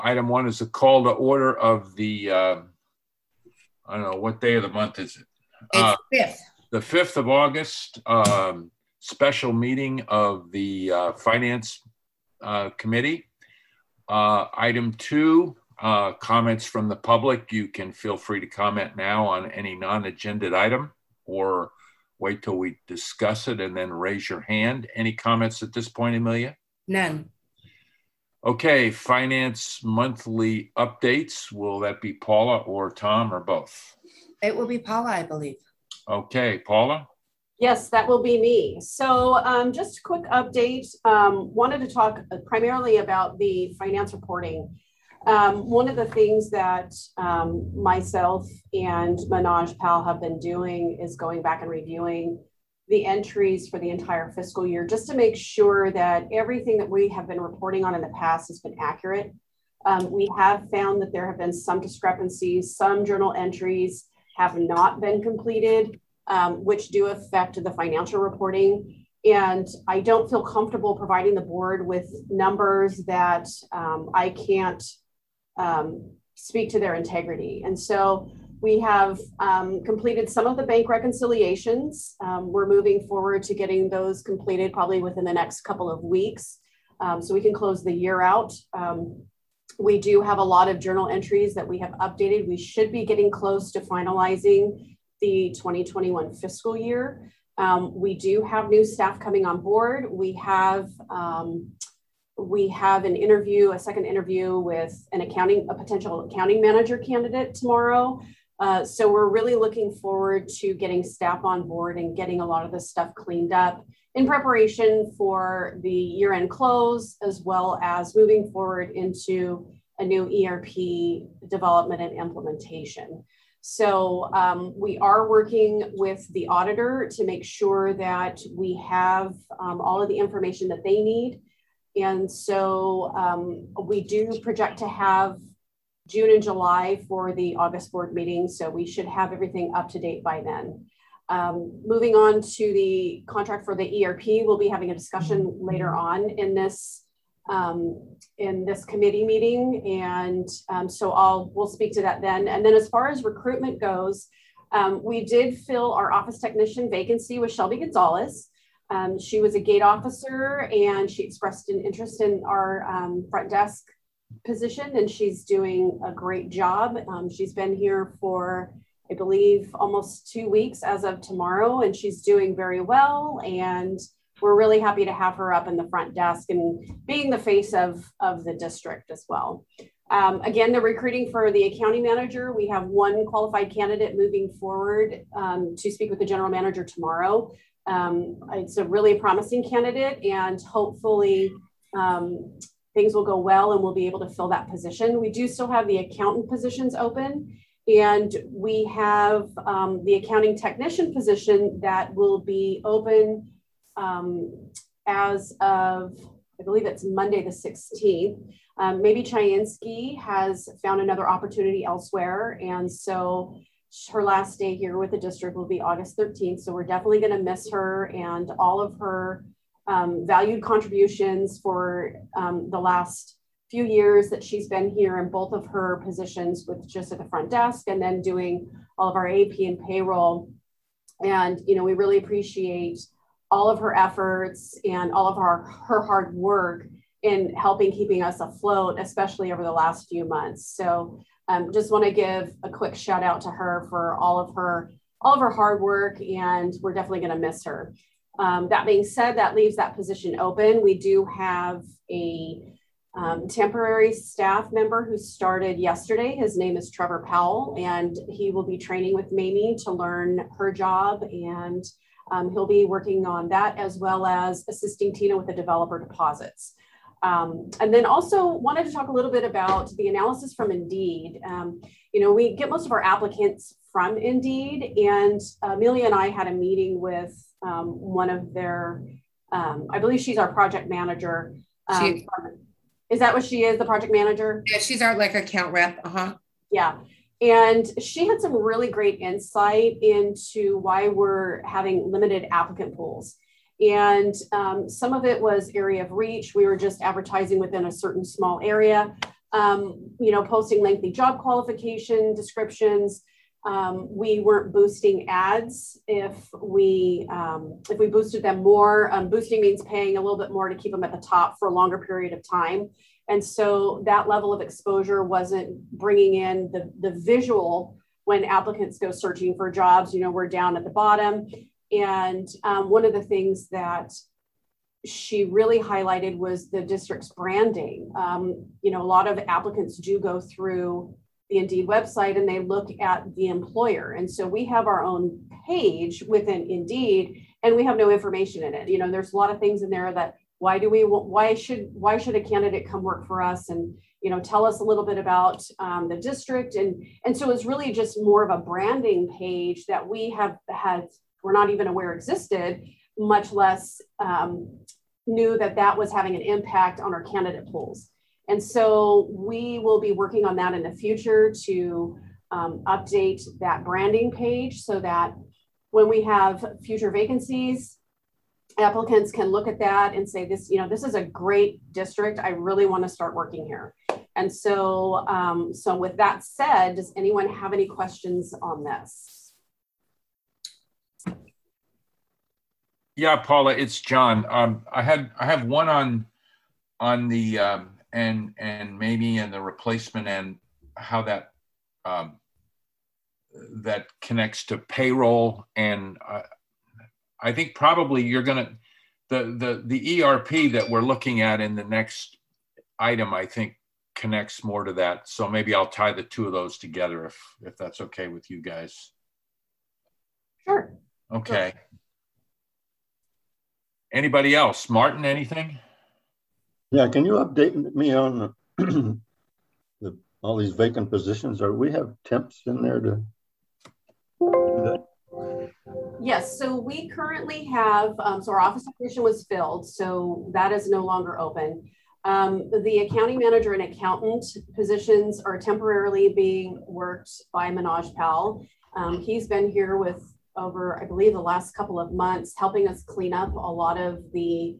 Item one is a call to order of the, I don't know, what day of the month is it? It's 5th. The 5th of August, special meeting of the Finance Committee. Item two, comments from the public. You can feel free to comment now on any non-agenda item or wait till we discuss it and then raise your hand. Any comments at this point, Amelia? None. Okay, finance monthly updates. Will that be Paula or Tom or both? It will be Paula, I believe. Okay, Paula? Yes, that will be me. So just a quick update. Wanted to talk primarily about the finance reporting. One of the things that myself and Manoj Pal have been doing is going back and reviewing the entries for the entire fiscal year, just to make sure that everything that we have been reporting on in the past has been accurate. We have found that there have been some discrepancies. Some journal entries have not been completed, which do affect the financial reporting. And I don't feel comfortable providing the board with numbers that I can't speak to their integrity. And so we have completed some of the bank reconciliations. We're moving forward to getting those completed probably within the next couple of weeks, so we can close the year out. We do have a lot of journal entries that we have updated. We should be getting close to finalizing the 2021 fiscal year. We do have new staff coming on board. We have an interview, a second interview with a potential accounting manager candidate tomorrow. So we're really looking forward to getting staff on board and getting a lot of this stuff cleaned up in preparation for the year-end close, as well as moving forward into a new ERP development and implementation. So we are working with the auditor to make sure that we have all of the information that they need. And so we do project to have June and July for the August board meeting. So we should have everything up to date by then. Moving on to the contract for the ERP, we'll be having a discussion later on in this committee meeting. And so we'll speak to that then. And then as far as recruitment goes, we did fill our office technician vacancy with Shelby Gonzalez. She was a gate officer and she expressed an interest in our front desk position, and she's doing a great job. She's been here for, I believe, almost 2 weeks as of tomorrow, and she's doing very well. And we're really happy to have her up in the front desk and being the face of the district as well. Again, the recruiting for the accounting manager, we have one qualified candidate moving forward to speak with the general manager tomorrow. It's a really promising candidate, and hopefully things will go well and we'll be able to fill that position. We do still have the accountant positions open, and we have the accounting technician position that will be open as of, I believe it's Monday the 16th. Maybe Chayinski has found another opportunity elsewhere, and so her last day here with the district will be August 13th. So we're definitely going to miss her and all of her valued contributions for the last few years that she's been here in both of her positions, with just at the front desk and then doing all of our AP and payroll. And, you know, we really appreciate all of her efforts and all of her hard work in helping keeping us afloat, especially over the last few months. So just want to give a quick shout out to her for all of her hard work, and we're definitely going to miss her. That being said, that leaves that position open. We do have a temporary staff member who started yesterday. His name is Trevor Powell, and he will be training with Mamie to learn her job, and he'll be working on that as well as assisting Tina with the developer deposits. And then also wanted to talk a little bit about the analysis from Indeed. You know, we get most of our applicants from Indeed, and Amelia and I had a meeting with one of their, I believe she's our project manager. Is that what she is, the project manager? Yeah, she's our account rep. Yeah. And she had some really great insight into why we're having limited applicant pools. And some of it was area of reach. We were just advertising within a certain small area. posting lengthy job qualification descriptions. We weren't boosting ads. If we boosted them more, boosting means paying a little bit more to keep them at the top for a longer period of time. And so that level of exposure wasn't bringing in the visual when applicants go searching for jobs. We're down at the bottom. And one of the things that she really highlighted was the district's branding. A lot of applicants do go through the Indeed website and they look at the employer. And so we have our own page within Indeed and we have no information in it. There's a lot of things in there that why should a candidate come work for us, and tell us a little bit about the district. And so it's really just more of a branding page that we're not even aware existed, much less knew that was having an impact on our candidate pools. And so we will be working on that in the future to update that branding page so that when we have future vacancies, applicants can look at that and say, this is a great district. I really want to start working here. And so, with that said, does anyone have any questions on this? Yeah, Paula, it's John. I have one on the and maybe in the replacement and how that that connects to payroll. And I think probably you're gonna the ERP that we're looking at in the next item, I think connects more to that. So maybe I'll tie the two of those together if that's okay with you guys. Sure. Okay. Sure. Anybody else? Martin, anything? Yeah, can you update me on all these vacant positions? Or we have temps in there to do that? Yes, so we currently have, so our office position was filled, so that is no longer open. The accounting manager and accountant positions are temporarily being worked by Manoj Pal. He's been here with over, I believe, the last couple of months, helping us clean up a lot of the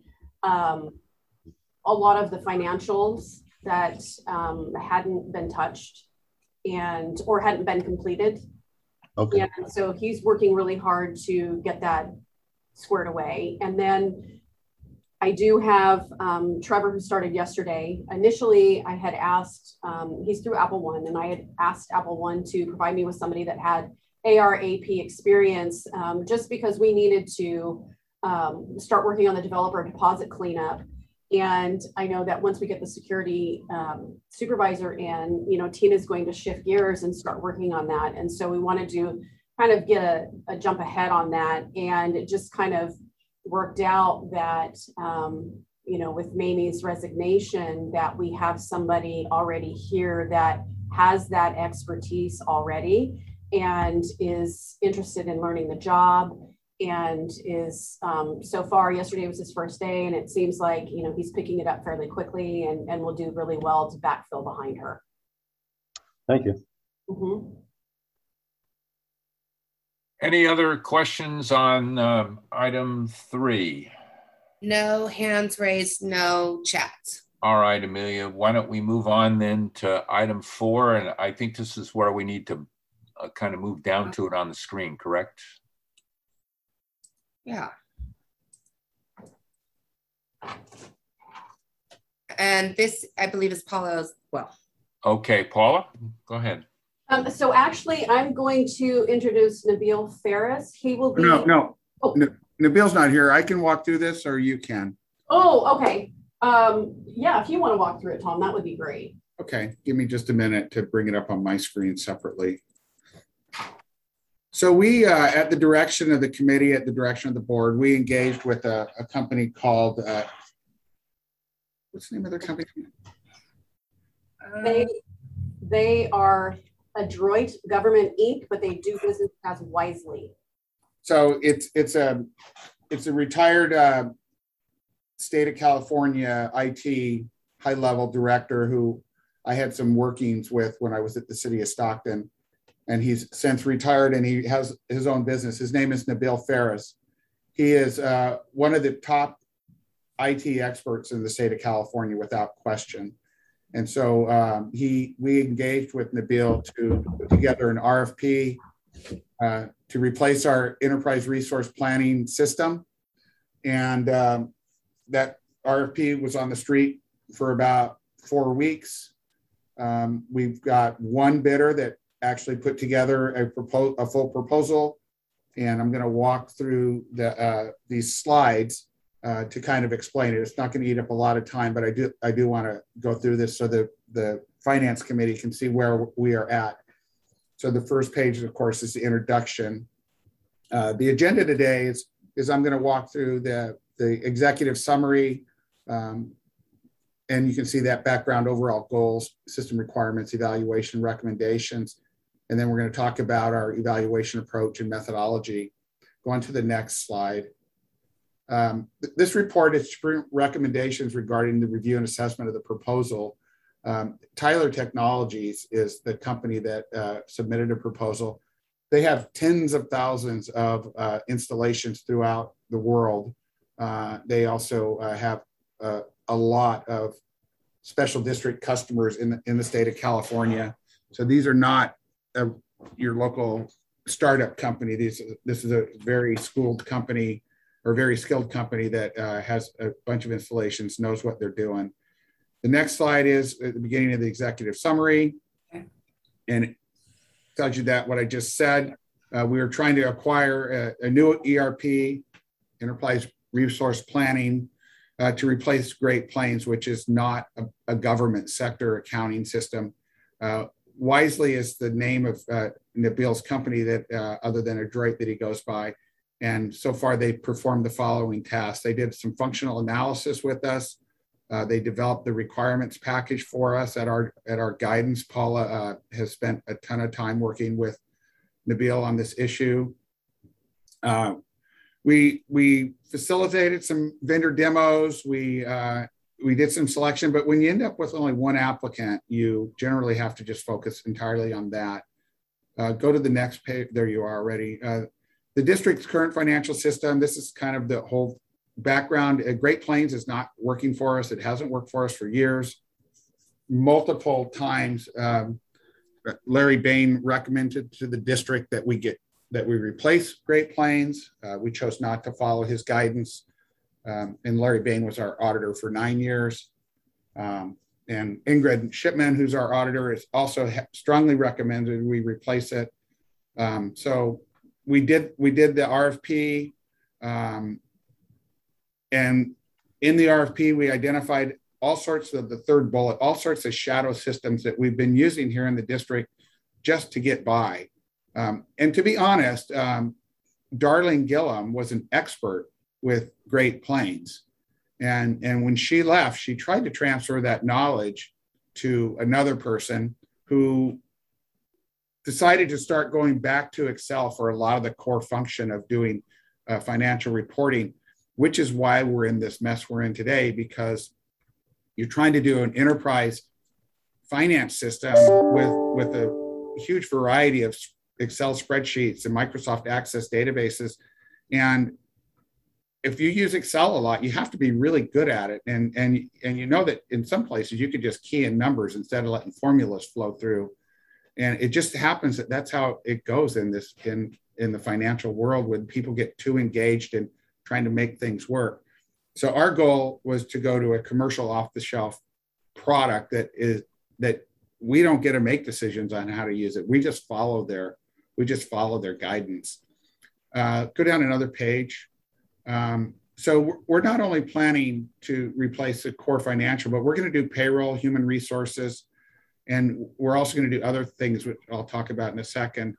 financials that hadn't been touched or hadn't been completed. Okay. And so he's working really hard to get that squared away. And then I do have Trevor, who started yesterday. Initially, I had asked, he's through Apple One, and I had asked Apple One to provide me with somebody that had AR/AP experience, just because we needed to start working on the developer deposit cleanup. And I know that once we get the security supervisor in, Tina's going to shift gears and start working on that. And so we wanted to kind of get a jump ahead on that. And it just kind of worked out that, with Mamie's resignation, that we have somebody already here that has that expertise already and is interested in learning the job. And is so far, yesterday was his first day, and it seems like he's picking it up fairly quickly and will do really well to backfill behind her. Thank you. Mm-hmm. Any other questions on item 3? No hands raised, no chats. All right, Amelia, why don't we move on then to item 4? And I think this is where we need to kind of move down to it on the screen, correct? Yeah. And this, I believe, is Paula as well. Okay, Paula, go ahead. So actually, I'm going to introduce Nabil Ferris. He will be... No. Oh. Nabil's not here. I can walk through this, or you can. Oh, okay. Yeah, if you want to walk through it, Tom, that would be great. Okay, give me just a minute to bring it up on my screen separately. So we, at the direction of the committee, at the direction of the board, we engaged with a company called, what's the name of their company? They are Adroit Government Inc., but they do business as Wisely. So it's a retired state of California IT high-level director who I had some workings with when I was at the city of Stockton. And he's since retired, and he has his own business. His name is Nabil Ferris. He is one of the top IT experts in the state of California, without question. And so we engaged with Nabil to put together an RFP to replace our enterprise resource planning system. And that RFP was on the street for about 4 weeks. We've got one bidder that actually put together a full proposal. And I'm going to walk through these slides to kind of explain it. It's not going to eat up a lot of time, but I do want to go through this so that the finance committee can see where we are at. So the first page, of course, is the introduction. The agenda today is I'm going to walk through the executive summary, and you can see that background, overall goals, system requirements, evaluation recommendations. And then we're going to talk about our evaluation approach and methodology. Go on to the next slide. This report is recommendations regarding the review and assessment of the proposal. Tyler Technologies is the company that submitted a proposal. They have tens of thousands of installations throughout the world. They also have a lot of special district customers in the state of California. So these are not your local startup company. This is a very schooled company or very skilled company that has a bunch of installations, knows what they're doing. The next slide is at the beginning of the executive summary. And it tells you that what I just said, we are trying to acquire a new ERP, Enterprise Resource Planning, to replace Great Plains, which is not a government sector accounting system. Wisely is the name of Nabil's company that other than Adroit that he goes by. And so far they performed the following tasks. They did some functional analysis with us. They developed the requirements package for us at our guidance. Paula has spent a ton of time working with Nabil on this issue. We facilitated some vendor demos. We did some selection, but when you end up with only one applicant, you generally have to just focus entirely on that. Go to the next page. There you are already. The district's current financial system, this is kind of the whole background. Great Plains is not working for us. It hasn't worked for us for years. Multiple times, Larry Bain recommended to the district that we replace Great Plains. We chose not to follow his guidance. And Larry Bain was our auditor for 9 years. And Ingrid Shipman, who's our auditor, is also strongly recommended we replace it. So we did the RFP. And in the RFP, we identified all sorts of the third bullet, all sorts of shadow systems that we've been using here in the district just to get by. And to be honest, Darlene Gillum was an expert with Great Plains. And when she left, she tried to transfer that knowledge to another person who decided to start going back to Excel for a lot of the core function of doing financial reporting, which is why we're in this mess we're in today, because you're trying to do an enterprise finance system with a huge variety of Excel spreadsheets and Microsoft Access databases. And if you use Excel a lot, you have to be really good at it. And you know that in some places you could just key in numbers instead of letting formulas flow through. And it just happens that that's how it goes in the financial world when people get too engaged in trying to make things work. So our goal was to go to a commercial off-the-shelf product that we don't get to make decisions on how to use it. We just follow their guidance. Go down another page. So we're not only planning to replace the core financial, but we're going to do payroll, human resources, and we're also going to do other things, which I'll talk about in a second.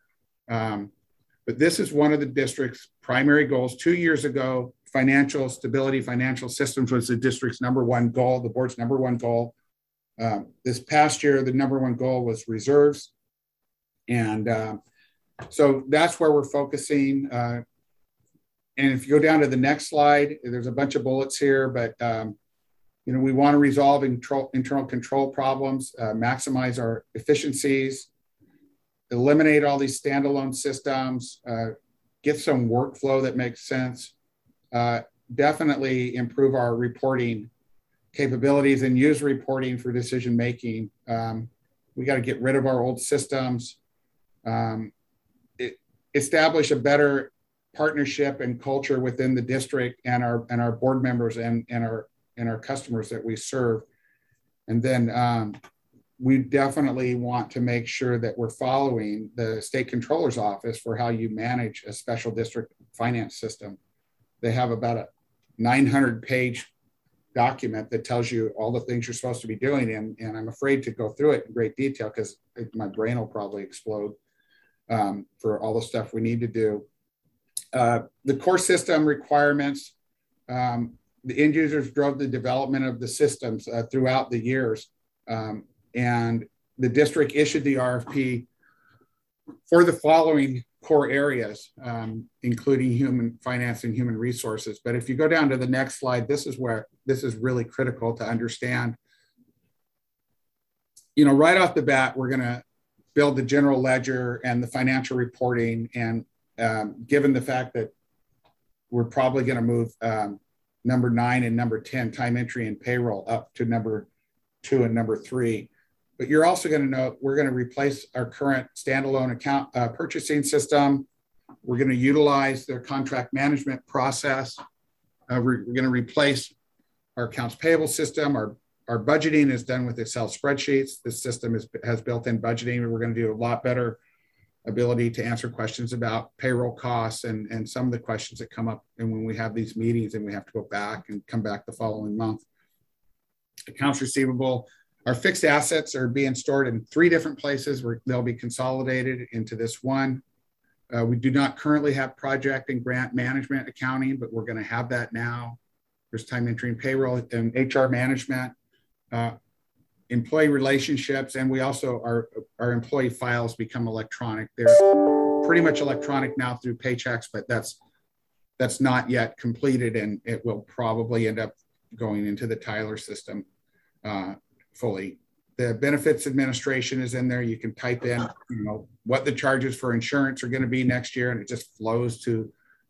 But this is one of the district's primary goals. 2 years ago, financial stability, financial systems was the district's #1 goal, the board's #1 goal. This past year, the #1 goal was reserves. And so that's where we're focusing. And if you go down to the next slide, there's a bunch of bullets here, but we want to resolve internal control problems, maximize our efficiencies, eliminate all these standalone systems, get some workflow that makes sense, definitely improve our reporting capabilities and user reporting for decision making. We got to get rid of our old systems, establish a better partnership and culture within the district and our board members and our customers that we serve. And then we definitely want to make sure that we're following the state controller's office for how you manage a special district finance system. They have about a 900-page document that tells you all the things you're supposed to be doing. And I'm afraid to go through it in great detail because my brain will probably explode for all the stuff we need to do. The core system requirements, the end users drove the development of the systems throughout the years. And the district issued the RFP for the following core areas, including human finance and human resources. But if you go down to the next slide, this is really critical to understand. You know, right off the bat, we're going to build the general ledger and the financial reporting. And given the fact that we're probably going to move number 9 and number 10, time entry and payroll, up to number 2 and number 3. But you're also going to know we're going to replace our current standalone account purchasing system. We're going to utilize their contract management process. We're going to replace our accounts payable system. Our budgeting is done with Excel spreadsheets. This system has built-in budgeting. We're going to do a lot better ability to answer questions about payroll costs and some of the questions that come up and when we have these meetings and we have to go back and come back the following month. Accounts receivable. Our fixed assets are being stored in 3 different places where they'll be consolidated into this one. We do not currently have project and grant management accounting, but we're going to have that now. There's time entry and payroll and HR management, employee relationships, and we also, our employee files become electronic. They're pretty much electronic now through Paychex, but that's not yet completed, and it will probably end up going into the Tyler system fully. The benefits administration is in there. You can type in, you know, what the charges for insurance are going to be next year, and it just flows to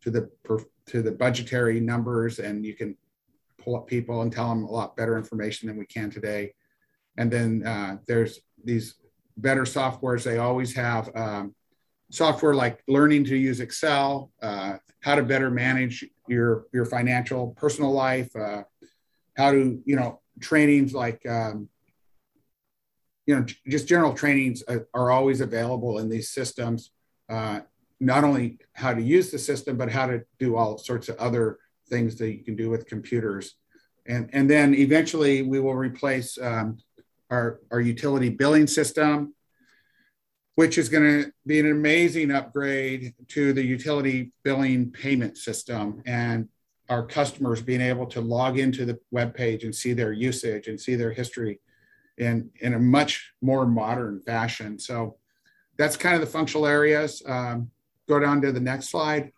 the budgetary numbers, and you can pull up people and tell them a lot better information than we can today. And then there's these better softwares. They always have software like learning to use Excel, how to better manage your financial personal life, how to, you know, trainings like, you know, just general trainings are always available in these systems. Not only how to use the system, but how to do all sorts of other things that you can do with computers. And then eventually we will replace our utility billing system, which is going to be an amazing upgrade to the utility billing payment system, and our customers being able to log into the webpage and see their usage and see their history in a much more modern fashion. So that's kind of the functional areas. Go down to the next slide.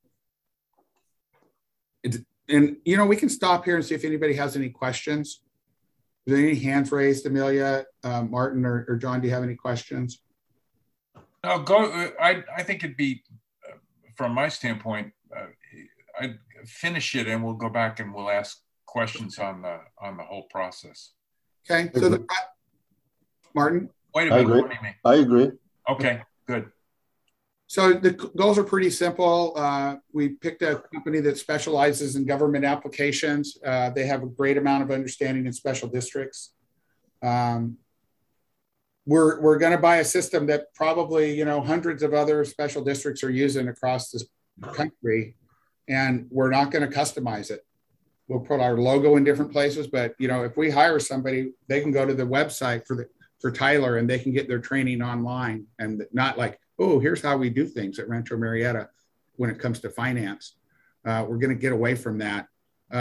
And, you know, we can stop here and see if anybody has any questions. Is there any hands raised, Amelia, Martin, or John, do you have any questions? No, go. I think it'd be, from my standpoint, I'd finish it and we'll go back and we'll ask questions on the whole process. Okay, so Martin? Wait a minute, what do you mean? I agree. Okay, good. So the goals are pretty simple. We picked a company that specializes in government applications. They have a great amount of understanding in special districts. We're going to buy a system that probably, you know, hundreds of other special districts are using across this country, and we're not going to customize it. We'll put our logo in different places, but, you know, if we hire somebody, they can go to the website for Tyler and they can get their training online, and not like, oh, here's how we do things at Rancho Marietta when it comes to finance. We're going to get away from that.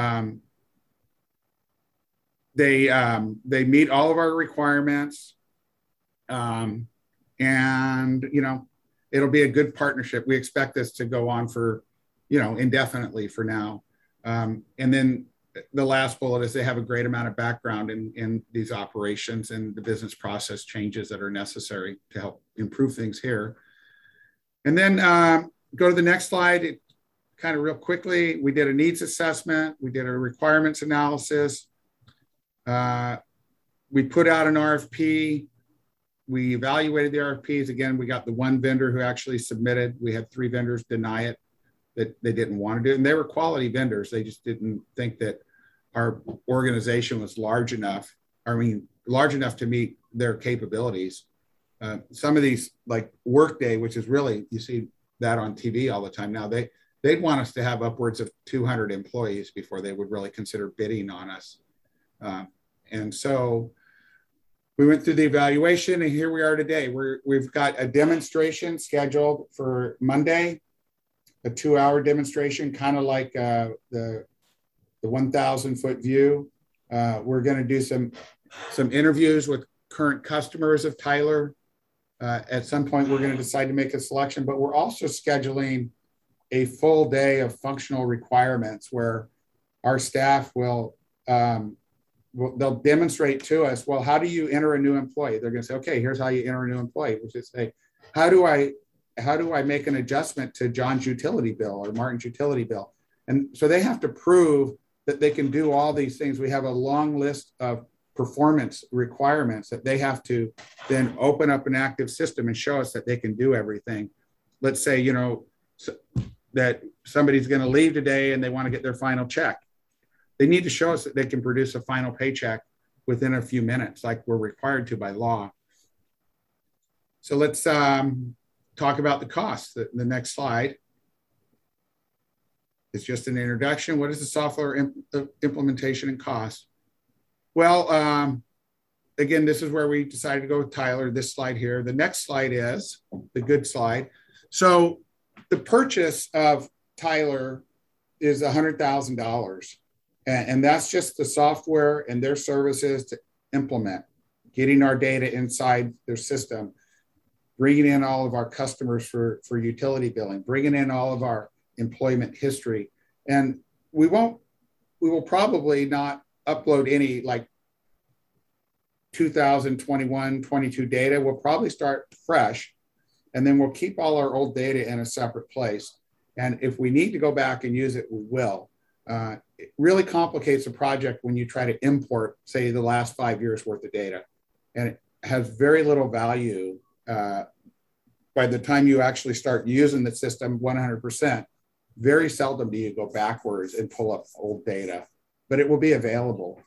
They meet all of our requirements. And, you know, it'll be a good partnership. We expect this to go on for, you know, indefinitely for now. And then the last bullet is they have a great amount of background in these operations and the business process changes that are necessary to help improve things here. And then go to the next slide. Kind of real quickly, we did a needs assessment. We did a requirements analysis. We put out an RFP. We evaluated the RFPs. Again, we got the one vendor who actually submitted. We had 3 vendors deny it, that they didn't want to do it. And they were quality vendors. They just didn't think that our organization was large enough. I mean, large enough to meet their capabilities. Some of these, like Workday, which is really, you see that on TV all the time now, they'd want us to have upwards of 200 employees before they would really consider bidding on us. And so we went through the evaluation, and here we are today. We've got a demonstration scheduled for Monday, a 2-hour demonstration, kind of like the 1,000-foot view. We're going to do some interviews with current customers of Tyler. At some point, we're going to decide to make a selection, but we're also scheduling a full day of functional requirements where our staff will they'll demonstrate to us, well, how do you enter a new employee? They're going to say, okay, here's how you enter a new employee. Which is say, how do I make an adjustment to John's utility bill or Martin's utility bill? And so they have to prove that they can do all these things. We have a long list of performance requirements that they have to then open up an active system and show us that they can do everything. Let's say, that somebody's going to leave today and they want to get their final check. They need to show us that they can produce a final paycheck within a few minutes, like we're required to by law. So let's talk about the costs. The next slide is just an introduction. What is the software implementation and cost? Well, again, this is where we decided to go with Tyler, this slide here. The next slide is the good slide. So the purchase of Tyler is $100,000. And that's just the software and their services to implement, getting our data inside their system, bringing in all of our customers for utility billing, bringing in all of our employment history. And we will probably not upload any like 2021, 22 data. We'll probably start fresh, and then we'll keep all our old data in a separate place. And if we need to go back and use it, we will. It really complicates a project when you try to import, say, the last 5 years worth of data. And it has very little value by the time you actually start using the system 100%. Very seldom do you go backwards and pull up old data, but it will be available.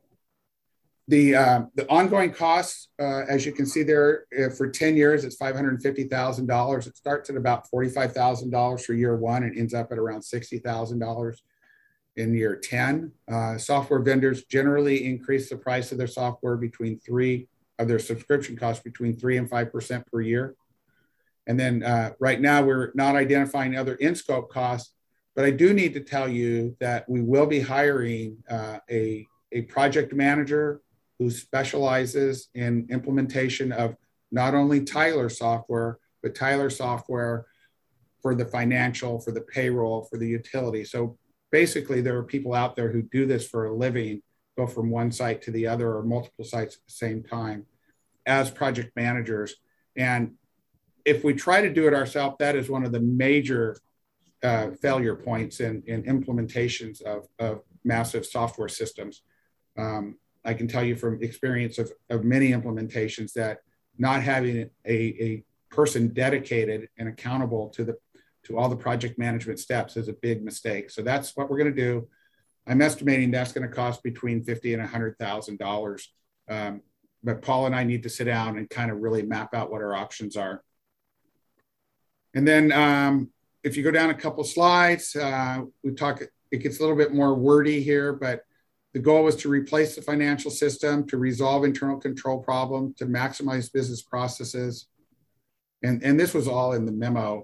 The ongoing costs, as you can see there, for 10 years, it's $550,000. It starts at about $45,000 for year 1 and ends up at around $60,000 in year 10. Software vendors generally increase the price of their software their subscription costs between 3 and 5% per year. And then right now we're not identifying other in-scope costs, but I do need to tell you that we will be hiring a project manager who specializes in implementation of not only Tyler software, but Tyler software for the financial, for the payroll, for the utility. So basically there are people out there who do this for a living, go from one site to the other or multiple sites at the same time as project managers. And if we try to do it ourselves, that is one of the major failure points in implementations of massive software systems. I can tell you from experience of many implementations that not having a person dedicated and accountable to all the project management steps is a big mistake. So that's what we're going to do. I'm estimating that's going to cost between $50,000 and $100,000. But Paul and I need to sit down and kind of really map out what our options are. And then if you go down a couple slides, it gets a little bit more wordy here, but the goal was to replace the financial system, to resolve internal control problems, to maximize business processes. And this was all in the memo.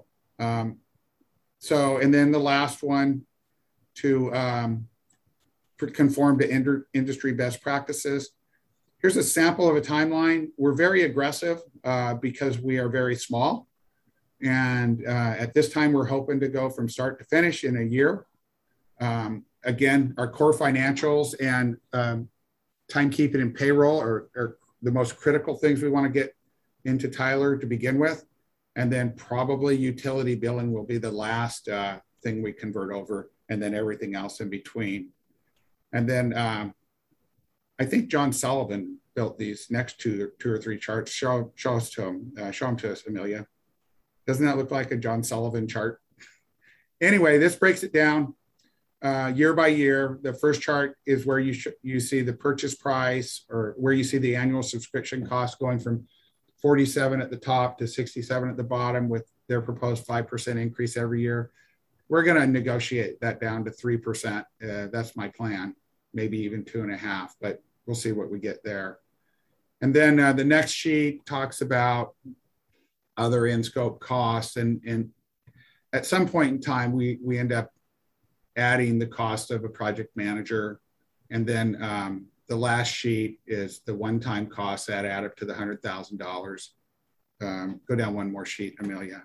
And then the last one, to conform to industry best practices. Here's a sample of a timeline. We're very aggressive because we are very small. And at this time, we're hoping to go from start to finish in a year. Again, our core financials and timekeeping and payroll are the most critical things we want to get into Tyler to begin with. And then probably utility billing will be the last thing we convert over, and then everything else in between. And then I think John Sullivan built these next two or three charts. Show us to him. Show them to us, Amelia. Doesn't that look like a John Sullivan chart? Anyway, this breaks it down year by year. The first chart is where you see the purchase price, or where you see the annual subscription cost going from 47 at the top to 67 at the bottom, with their proposed 5% increase every year. We're going to negotiate that down to 3%. That's my plan, maybe even 2.5%, but we'll see what we get there. And then the next sheet talks about other in-scope costs. And at some point in time, we end up adding the cost of a project manager. And then the last sheet is the one-time costs that add up to the $100,000. Go down one more sheet, Amelia.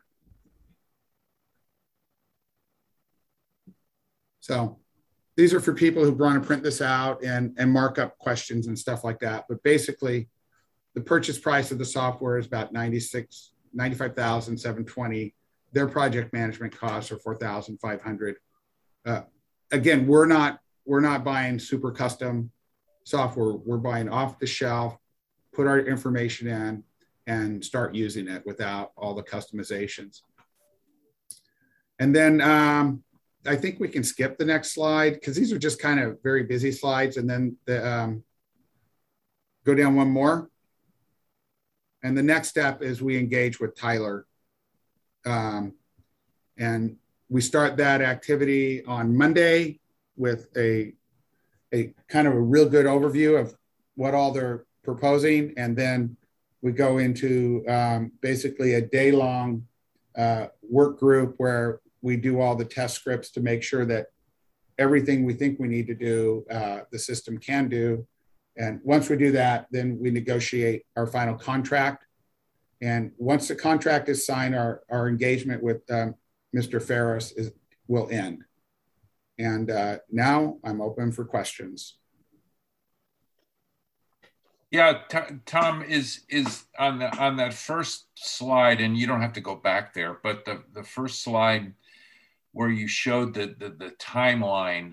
So these are for people who want to print this out and mark up questions and stuff like that. But basically, the purchase price of the software is about $95,720. Their project management costs are $4,500. Again, we're not buying super custom software. We're buying off the shelf, put our information in, and start using it without all the customizations. And then I think we can skip the next slide, because these are just kind of very busy slides. And then go down one more. And the next step is we engage with Tyler. And we start that activity on Monday with a kind of a real good overview of what all they're proposing. And then we go into basically a day-long work group where we do all the test scripts to make sure that everything we think we need to do, the system can do. And once we do that, then we negotiate our final contract. And once the contract is signed, our engagement with Mr. Ferris will end. And now I'm open for questions. Yeah, Tom, is on that first slide, and you don't have to go back there, but the first slide where you showed the timeline,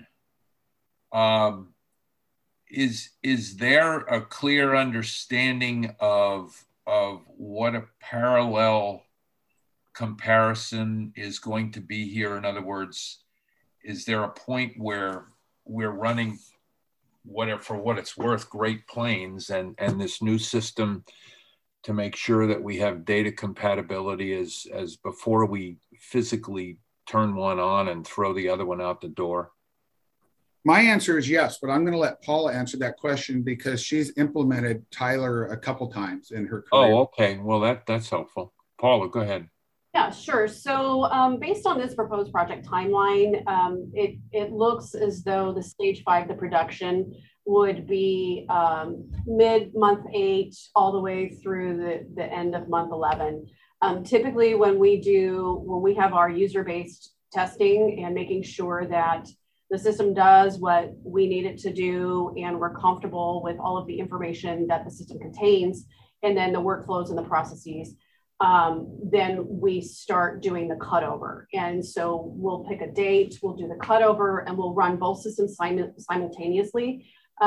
is there a clear understanding of what a parallel comparison is going to be here? In other words, is there a point where we're running, whatever, for what it's worth, Great Plains and this new system to make sure that we have data compatibility as before we physically turn one on and throw the other one out the door? My answer is yes, but I'm going to let Paula answer that question because she's implemented Tyler a couple times in her career. Oh, okay. Well, that's helpful. Paula, go ahead. Yeah, sure. So based on this proposed project timeline, it looks as though the stage 5, the production, would be mid-month 8 all the way through the end of month 11. Typically, when we have our user-based testing and making sure that the system does what we need it to do and we're comfortable with all of the information that the system contains, and then the workflows and the processes, then we start doing the cutover. And so we'll pick a date, we'll do the cutover, and we'll run both systems simultaneously.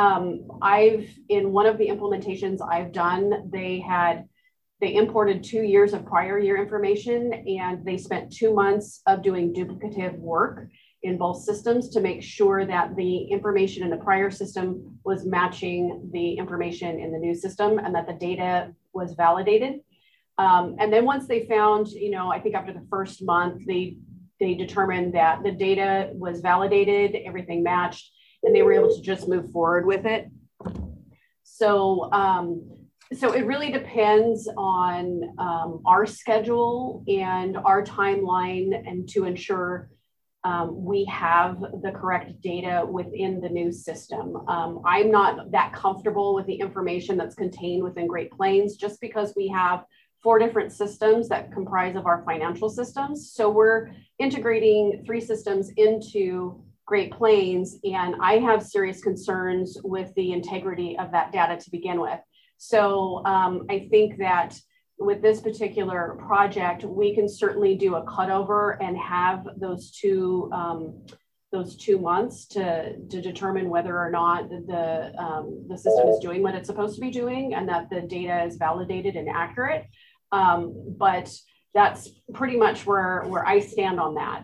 In one of the implementations I've done, they imported 2 years of prior year information, and they spent 2 months of doing duplicative work in both systems to make sure that the information in the prior system was matching the information in the new system and that the data was validated. And then once they found, I think after the first month, they determined that the data was validated, everything matched, and they were able to just move forward with it. So it really depends on our schedule and our timeline, and to ensure we have the correct data within the new system. I'm not that comfortable with the information that's contained within Great Plains, just because we have 4 different systems that comprise of our financial systems. So we're integrating 3 systems into Great Plains, and I have serious concerns with the integrity of that data to begin with. So I think that with this particular project, we can certainly do a cutover and have those two those 2 months to determine whether or not the system is doing what it's supposed to be doing and that the data is validated and accurate. But that's pretty much where I stand on that.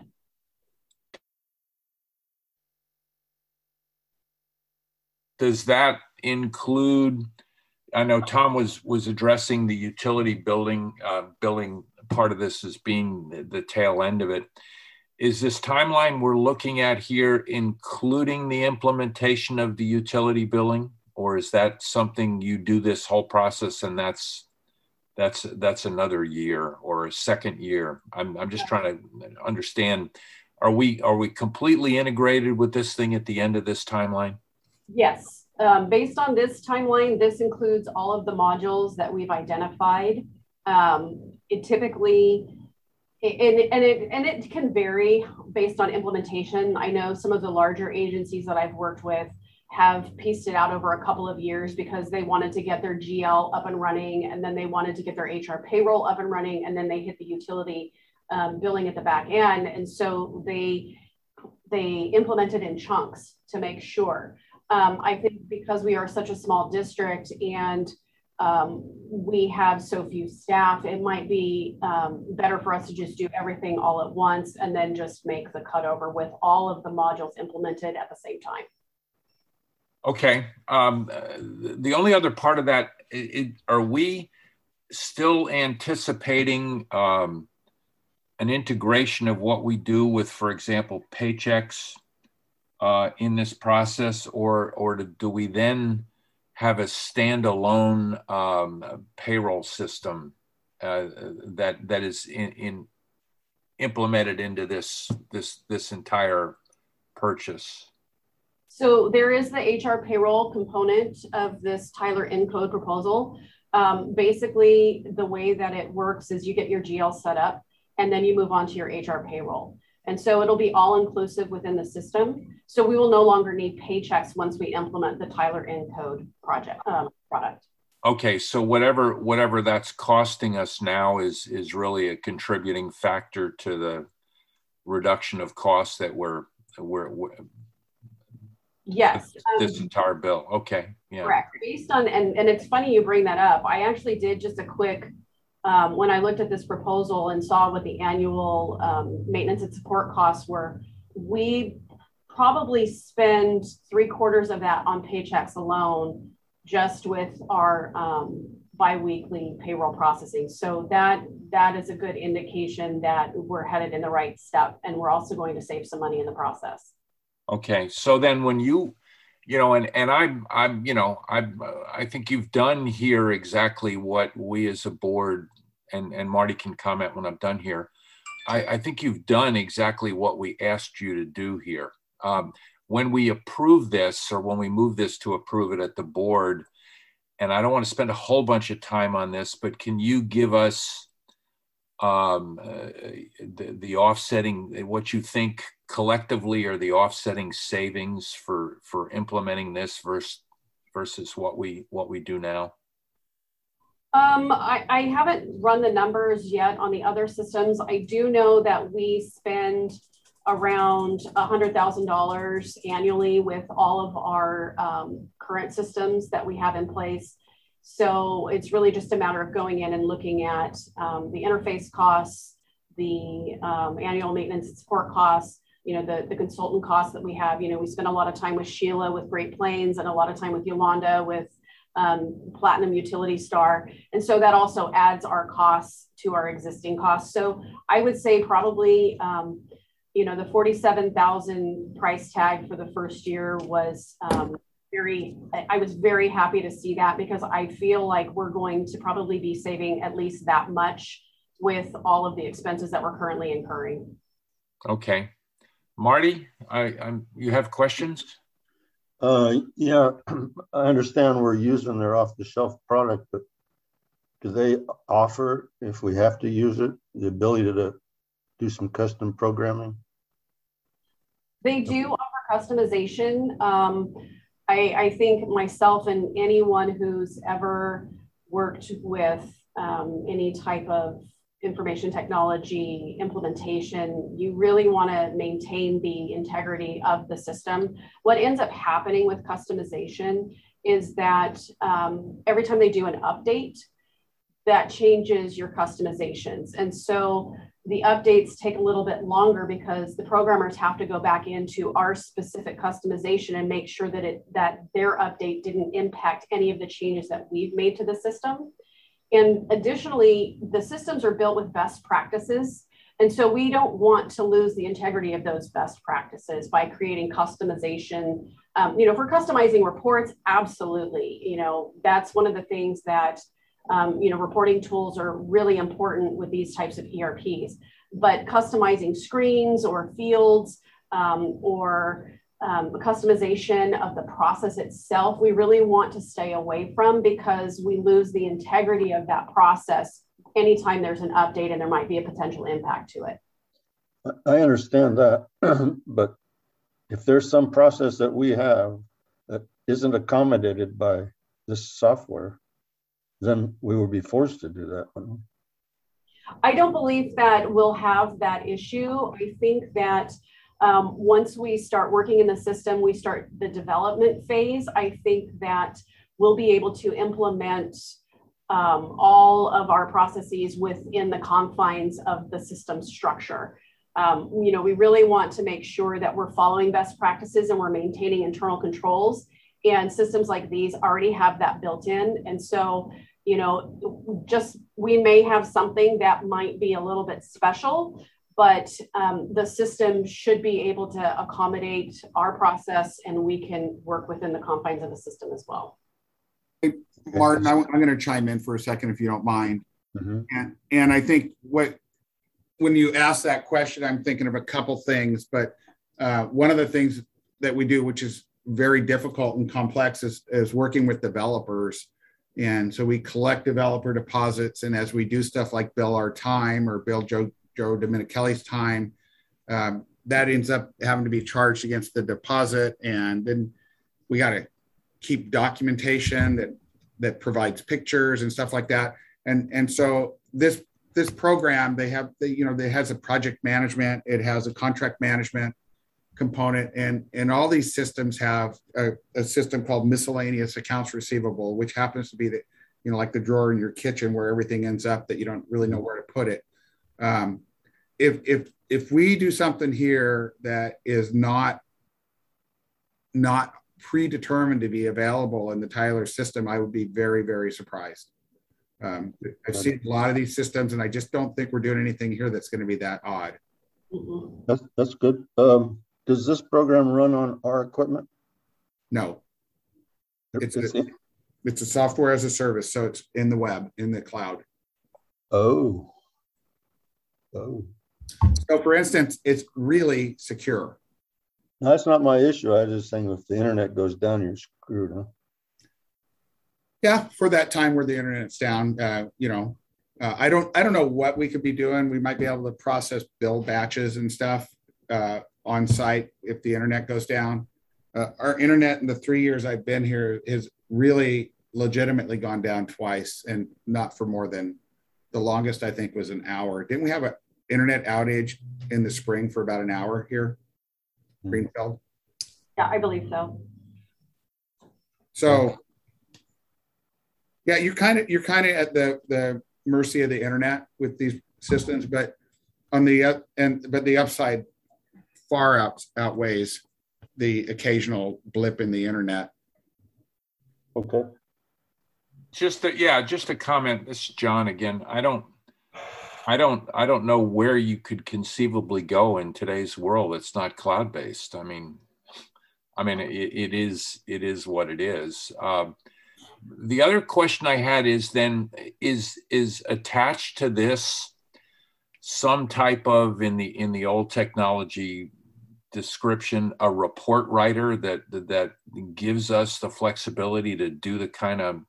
Does that include, I know Tom was addressing the utility billing part of this as being the tail end of it. Is this timeline we're looking at here including the implementation of the utility billing, or is that something you do this whole process and that's another year or a second year? I'm just trying to understand. Are we completely integrated with this thing at the end of this timeline? Yes. Based on this timeline, this includes all of the modules that we've identified. It typically, it can vary based on implementation. I know some of the larger agencies that I've worked with have pieced it out over a couple of years because they wanted to get their GL up and running, and then they wanted to get their HR payroll up and running, and then they hit the utility billing at the back end. And so they implemented in chunks to make sure. I think because we are such a small district and we have so few staff, it might be better for us to just do everything all at once and then just make the cutover with all of the modules implemented at the same time. Okay. The only other part of that, are we still anticipating an integration of what we do with, for example, Paychex in this process, or do we then have a standalone payroll system that is implemented into this entire purchase? So there is the HR payroll component of this Tyler Encode proposal. Basically, the way that it works is you get your GL set up and then you move on to your HR payroll. And so it'll be all inclusive within the system. So we will no longer need Paychex once we implement the Tyler Encode product. Okay, so whatever that's costing us now is really a contributing factor to the reduction of costs that we're yes, this entire bill. Okay, yeah, correct. Based on and it's funny you bring that up. I actually did just a quick when I looked at this proposal and saw what the annual maintenance and support costs were. We probably spend 3/4 of that on Paychex alone, just with our biweekly payroll processing. So that is a good indication that we're headed in the right step, and we're also going to save some money in the process. Okay, so then when I think you've done here exactly what we as a board, and Marty can comment when I'm done here. I think you've done exactly what we asked you to do here. When we approve this, or when we move this to approve it at the board, and I don't want to spend a whole bunch of time on this, but can you give us the offsetting, what you think collectively are the offsetting savings for implementing this versus what we do now? I haven't run the numbers yet on the other systems. I do know that we spend around $100,000 annually with all of our current systems that we have in place. So it's really just a matter of going in and looking at the interface costs, the annual maintenance and support costs, the consultant costs that we have. We spend a lot of time with Sheila with Great Plains and a lot of time with Yolanda with Platinum Utility Star. And so that also adds our costs to our existing costs. So I would say probably, the $47,000 price tag for the first year was I was very happy to see that, because I feel like we're going to probably be saving at least that much with all of the expenses that we're currently incurring. Okay. Marty, you have questions? Yeah, I understand we're using their off-the-shelf product, but do they offer, if we have to use it, the ability to do some custom programming? They do offer customization. I think myself and anyone who's ever worked with any type of information technology implementation, you really want to maintain the integrity of the system. What ends up happening with customization is that every time they do an update, that changes your customizations. And so the updates take a little bit longer because the programmers have to go back into our specific customization and make sure that that their update didn't impact any of the changes that we've made to the system. And additionally, the systems are built with best practices. And so we don't want to lose the integrity of those best practices by creating customization. For customizing reports, absolutely. That's one of the things that, reporting tools are really important with these types of ERPs. But customizing screens or fields or customization of the process itself, we really want to stay away from, because we lose the integrity of that process anytime there's an update and there might be a potential impact to it. I understand that, but if there's some process that we have that isn't accommodated by this software, then we will be forced to do that. I don't believe that we'll have that issue. I think that once we start working in the system, we start the development phase. I think that we'll be able to implement all of our processes within the confines of the system structure. We really want to make sure that we're following best practices and we're maintaining internal controls. And systems like these already have that built in. And so, we may have something that might be a little bit special, but the system should be able to accommodate our process, and we can work within the confines of the system as well. Hey, Martin, I'm going to chime in for a second, if you don't mind. Mm-hmm. And I think when you ask that question, I'm thinking of a couple things, but one of the things that we do, which is very difficult and complex, is working with developers. And so we collect developer deposits, and as we do stuff like bill our time or bill Joe Dominichelli's time, that ends up having to be charged against the deposit. And then we got to keep documentation that provides pictures and stuff like that. And so this program, they has a project management, it has a contract management component, and all these systems have a system called miscellaneous accounts receivable, which happens to be like the drawer in your kitchen where everything ends up that you don't really know where to put it. If we do something here that is not predetermined to be available in the Tyler system, I would be very, very surprised. I've seen a lot of these systems, and I just don't think we're doing anything here that's going to be that odd. That's good. Does this program run on our equipment? No. It's a software as a service, so it's in the web, in the cloud. Oh. So for instance, it's really secure. No, that's not my issue. I was just saying if the internet goes down, you're screwed, huh? Yeah, for that time where the internet's down, I don't know what we could be doing. We might be able to process bill batches and stuff on site if the internet goes down. Our internet in the 3 years I've been here has really legitimately gone down twice, and not for more than, the longest I think was an hour. Didn't we have an internet outage in the spring for about an hour here, Greenfield? Yeah, I believe so. So yeah, you're kind of at the mercy of the internet with these systems, but the upside far outweighs the occasional blip in the internet. Okay. Just a comment. This is John again. I don't know where you could conceivably go in today's world. It's not cloud-based. I mean, it is what it is. The other question I had is then is attached to this some type of, in the old technology description, a report writer that gives us the flexibility to do the kind of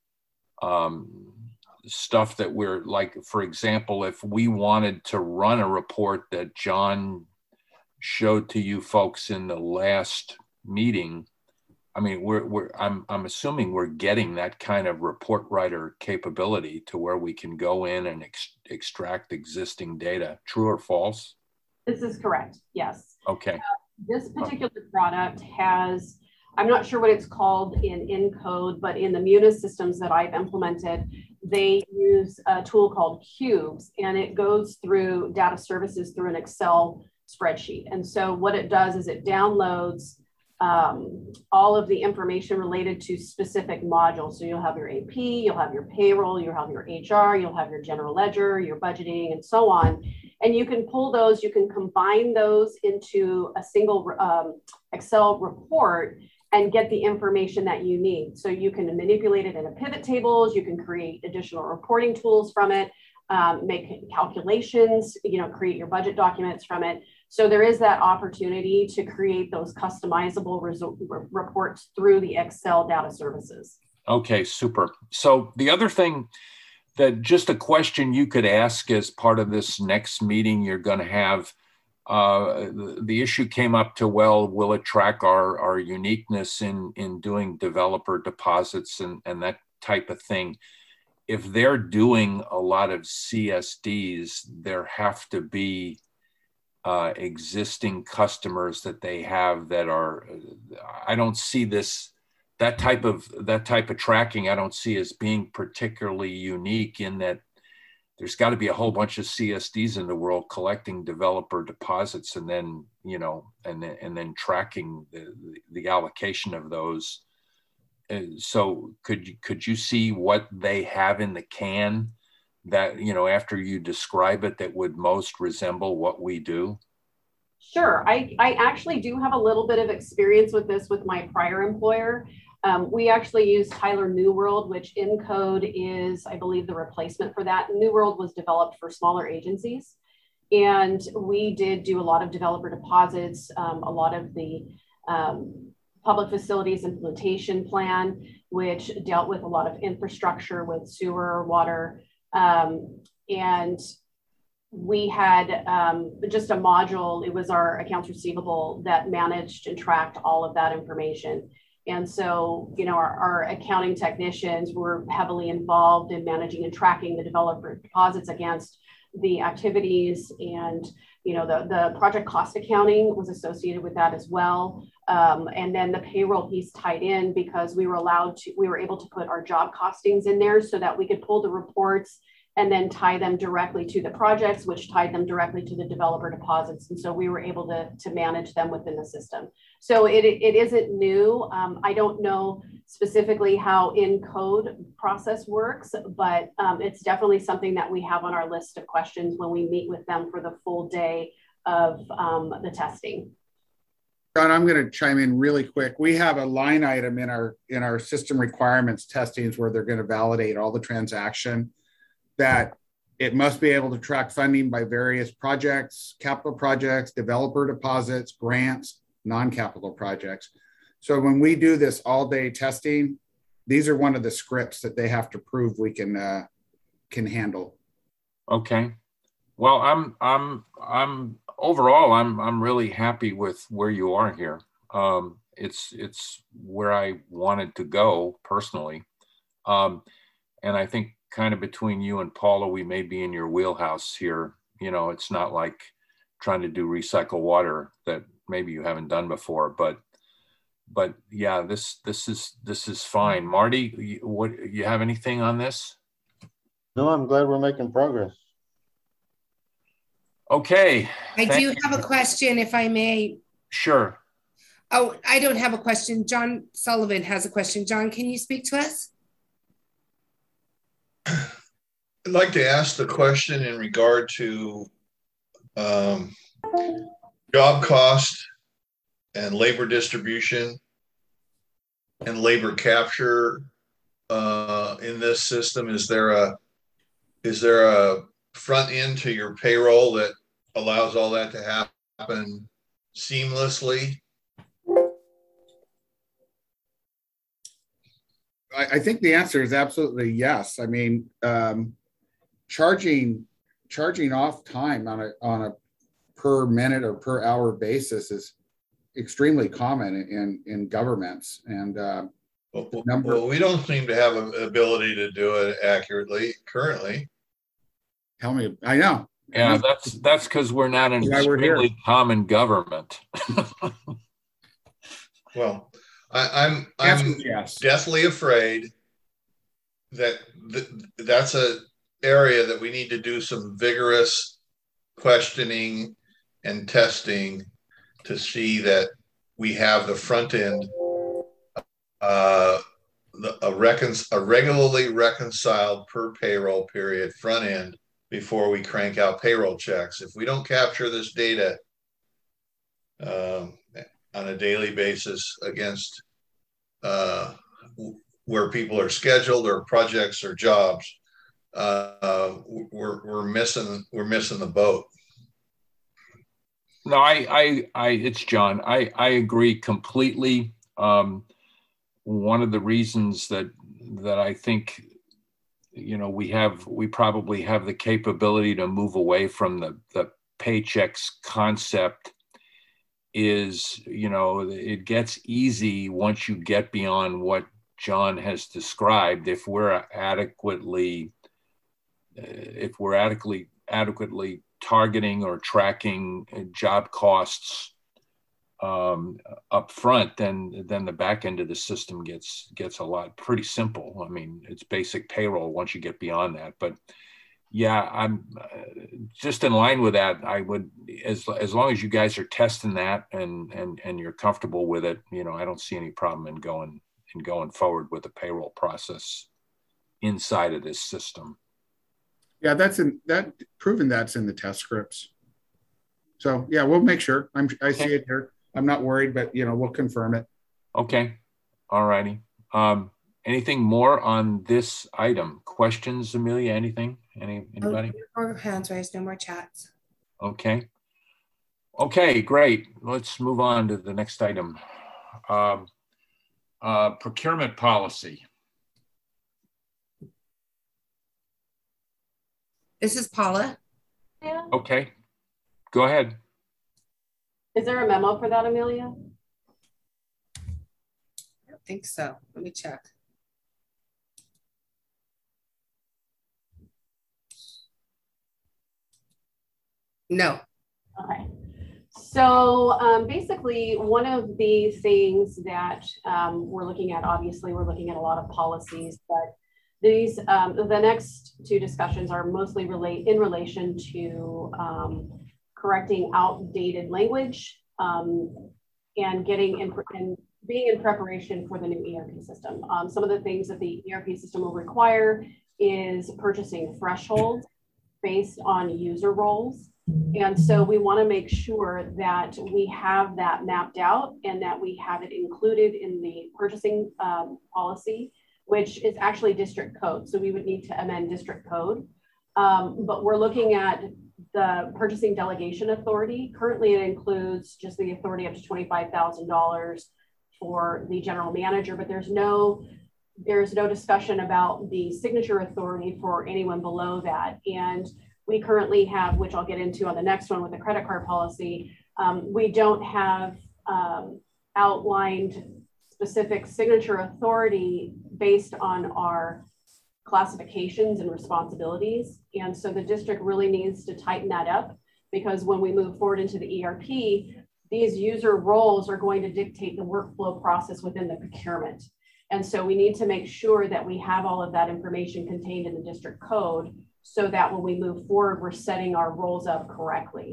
stuff that we're like. For example, if we wanted to run a report that John showed to you folks in the last meeting, I mean, I'm assuming we're getting that kind of report writer capability to where we can go in and extract existing data. True or false? This is correct. Yes. Okay. This particular product has, I'm not sure what it's called in Encode, but in the Munis systems that I've implemented, they use a tool called Cubes, and it goes through data services through an Excel spreadsheet. And so what it does is it downloads all of the information related to specific modules. So you'll have your AP, you'll have your payroll, you'll have your HR, you'll have your general ledger, your budgeting, and so on. And you can pull those, you can combine those into a single Excel report and get the information that you need. So you can manipulate it into pivot tables, you can create additional reporting tools from it, make calculations, create your budget documents from it. So there is that opportunity to create those customizable reports through the Excel data services. Okay, super. So the other thing that just a question you could ask as part of this next meeting you're going to have, the issue came up to, well, will it track our uniqueness in doing developer deposits and that type of thing? If they're doing a lot of CSDs, there have to be existing customers that they have that are, I don't see that type of tracking, I don't see as being particularly unique in that there's got to be a whole bunch of CSDs in the world collecting developer deposits and then, and then tracking the allocation of those. So could you see what they have in the can that, after you describe it, that would most resemble what we do? Sure. I actually do have a little bit of experience with this with my prior employer. We actually use Tyler New World, which Encode is, I believe, the replacement for that. New World was developed for smaller agencies. And we did do a lot of developer deposits, a lot of the public facilities implementation plan, which dealt with a lot of infrastructure with sewer, water, and we had just a module. It was our accounts receivable that managed and tracked all of that information. And so, our accounting technicians were heavily involved in managing and tracking the developer deposits against the activities, and the project cost accounting was associated with that as well. And then the payroll piece tied in because we were able to put our job costings in there so that we could pull the reports and then tie them directly to the projects, which tied them directly to the developer deposits. And so we were able to manage them within the system. So it isn't new. I don't know specifically how Encode process works, but it's definitely something that we have on our list of questions when we meet with them for the full day of the testing. John, I'm going to chime in really quick. We have a line item in our system requirements testings where they're going to validate all the transaction, that it must be able to track funding by various projects, capital projects, developer deposits, grants, non-capital projects. So when we do this all-day testing, these are one of the scripts that they have to prove we can handle. Okay. Well, I'm overall, I'm really happy with where you are here. It's where I wanted to go personally. And I think kind of between you and Paula, we may be in your wheelhouse here. It's not like trying to do recycle water that maybe you haven't done before, but yeah, this is fine. Marty, you have anything on this? No, I'm glad we're making progress. Okay. I do have a question, if I may. Sure. Oh, I don't have a question. John Sullivan has a question. John, can you speak to us? I'd like to ask the question in regard to job cost and labor distribution and labor capture in this system. Is there a front end to your payroll that allows all that to happen seamlessly? I think the answer is absolutely yes. I mean, charging off time on a per minute or per hour basis extremely common in governments. And well, we don't seem to have an ability to do it accurately currently. Tell me, I know. Yeah, that's because we're not an extremely common government. Well, I'm deathly afraid that that's a area that we need to do some vigorous questioning and testing to see that we have the front end, a regularly reconciled per payroll period front end before we crank out payroll checks. If we don't capture this data on a daily basis against where people are scheduled or projects or jobs, we're missing the boat. No, it's John. I agree completely. One of the reasons that I think, we probably have the capability to move away from the paychecks concept is, it gets easy once you get beyond what John has described. If we're adequately targeting or tracking job costs up front, then the back end of the system gets pretty simple. I mean, it's basic payroll once you get beyond that. But yeah, I'm just in line with that. I would, as long as you guys are testing that and you're comfortable with it, I don't see any problem in going forward with the payroll process inside of this system. Yeah, that's in the test scripts. So yeah, we'll make sure. I see it here. I'm not worried, but we'll confirm it. Okay. All righty. Anything more on this item? Questions, Amelia? Anything? Anybody? No more hands raised, no more chats. Okay. Okay, great. Let's move on to the next item. Procurement policy. This is Paula. Yeah. Okay, go ahead. Is there a memo for that, Amelia? I don't think so. Let me check. No. Okay. So basically, one of the things that we're looking at, obviously, we're looking at a lot of policies, but these, the next two discussions are mostly in relation to correcting outdated language and being in preparation for the new ERP system. Some of the things that the ERP system will require is purchasing thresholds based on user roles. And so we want to make sure that we have that mapped out and that we have it included in the purchasing policy, which is actually district code. So we would need to amend district code. But we're looking at the purchasing delegation authority. Currently, it includes just the authority up to $25,000 for the general manager, but there's no discussion about the signature authority for anyone below that. And we currently have, which I'll get into on the next one with the credit card policy, we don't have outlined specific signature authority based on our classifications and responsibilities. And so the district really needs to tighten that up, because when we move forward into the ERP, these user roles are going to dictate the workflow process within the procurement. And so we need to make sure that we have all of that information contained in the district code, so that when we move forward, we're setting our roles up correctly.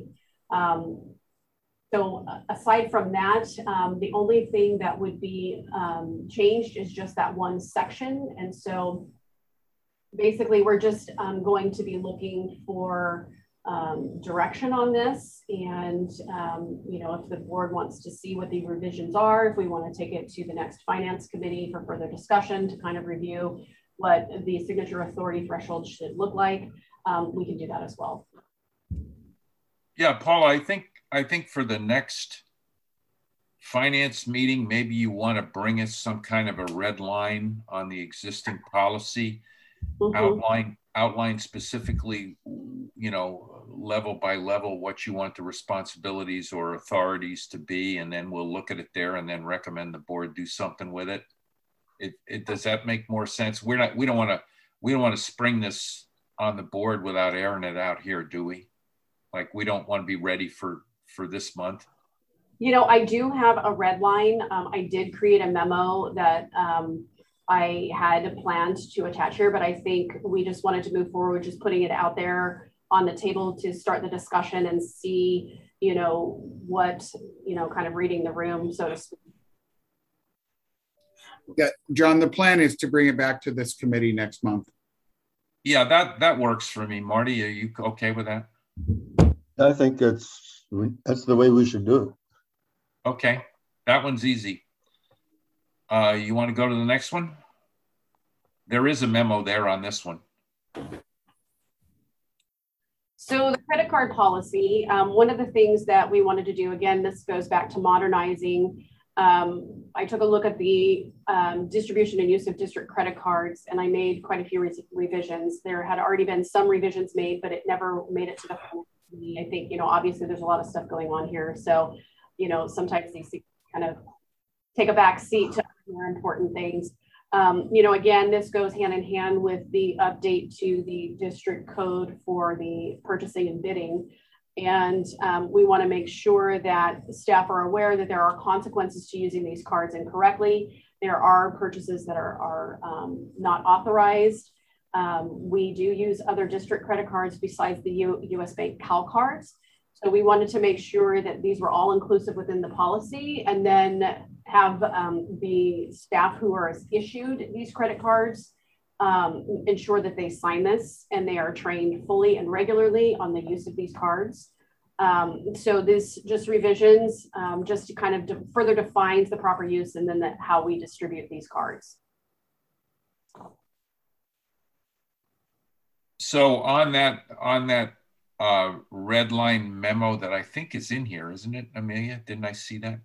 So aside from that, the only thing that would be changed is just that one section. And so basically, we're just going to be looking for direction on this. And, if the board wants to see what the revisions are, if we want to take it to the next finance committee for further discussion to kind of review what the signature authority threshold should look like, we can do that as well. Yeah, Paul, I think for the next finance meeting, maybe you want to bring us some kind of a red line on the existing policy, outline specifically, level by level what you want the responsibilities or authorities to be, and then we'll look at it there and then recommend the board do something with it. Does that make more sense? We don't want to spring this on the board without airing it out here, do we? Like, we don't want to be ready for this month. You know, I do have a red line. I did create a memo that I had planned to attach here, but I think we just wanted to move forward, just putting it out there on the table to start the discussion and see, you know, what, you know, kind of reading the room, so to speak. Yeah, John, the plan is to bring it back to this committee next month. Yeah, that works for me. Marty, are you okay with that? I think that's the way we should do it. Okay, that one's easy. You want to go to the next one? There is a memo there on this one. So the credit card policy, one of the things that we wanted to do, again, this goes back to modernizing. I took a look at the distribution and use of district credit cards, and I made quite a few revisions. There had already been some revisions made, but it never made it to the full committee. I think, you know, obviously there's a lot of stuff going on here. So, you know, sometimes these kind of take a back seat to more important things. You know, again, this goes hand in hand with the update to the district code for the purchasing and bidding. And we want to make sure that staff are aware that there are consequences to using these cards incorrectly. There are purchases that are not authorized. We do use other district credit cards besides the US Bank Cal cards. So we wanted to make sure that these were all inclusive within the policy, and then have the staff who are issued these credit cards ensure that they sign this and they are trained fully and regularly on the use of these cards. So this just revisions, just to kind of further defines the proper use and then how we distribute these cards. So on that red line memo that I think is in here, isn't it, Amelia? Didn't I see that?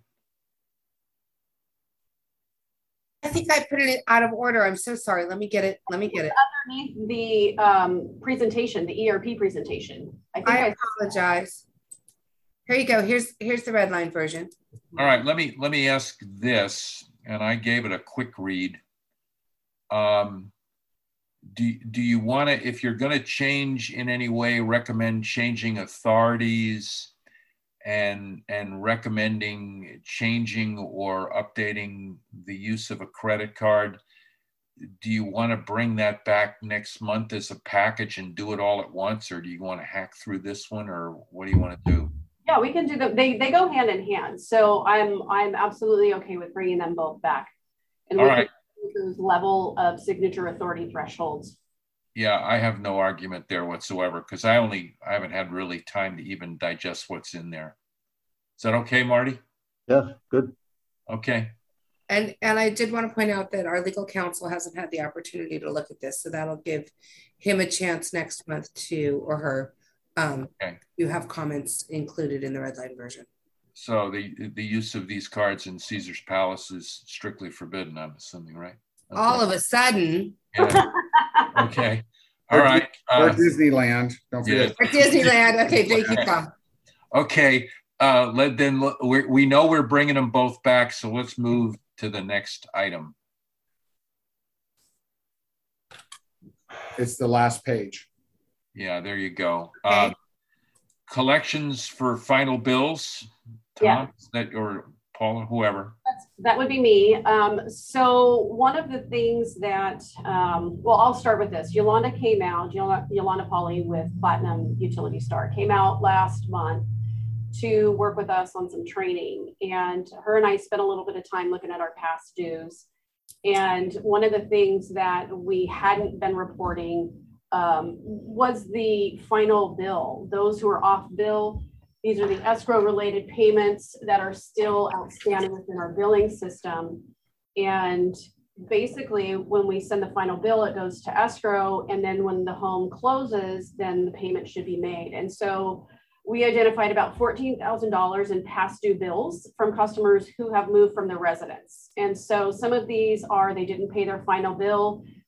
I think I put it out of order. I'm so sorry. Let me get it. Underneath the presentation, the ERP presentation. I apologize. Here you go. Here's the red line version. All right, let me ask this, and I gave it a quick read. Do you want to, if you're going to change in any way, recommend changing authorities and recommending changing or updating the use of a credit card? Do you want to bring that back next month as a package and do it all at once, or do you want to hack through this one, or what do you want to do? Yeah, we can do that. They go hand in hand. So I'm absolutely okay with bringing them both back. And all right. Those level of signature authority thresholds. Yeah, I have no argument there whatsoever, because I haven't had really time to even digest what's in there. Is that okay, Marty? Yeah, good. Okay. And I did want to point out that our legal counsel hasn't had the opportunity to look at this, so that'll give him a chance next month to, or her, okay. You have comments included in the red line version. So the use of these cards in Caesar's Palace is strictly forbidden, I'm assuming, right? Okay. All of a sudden. Yeah. Okay. All right. Or Disneyland. Don't forget. Or Disneyland. Okay, thank you, Tom. Okay. We know we're bringing them both back, so let's move to the next item. It's the last page. Yeah, there you go. Okay. Collections for final bills. Tom, yeah. That, or Paula, whoever. That would be me. So one of the things that, well, I'll start with this. Yolanda came out, Yolanda Pauly with Platinum Utility Star came out last month to work with us on some training. And her and I spent a little bit of time looking at our past dues. And one of the things that we hadn't been reporting was the final bill. Those who are off bill, these are the escrow related payments that are still outstanding within our billing system. And basically when we send the final bill, it goes to escrow. And then when the home closes, then the payment should be made. And so we identified about $14,000 in past due bills from customers who have moved from their residence. And so some of these are, they didn't pay their final bill.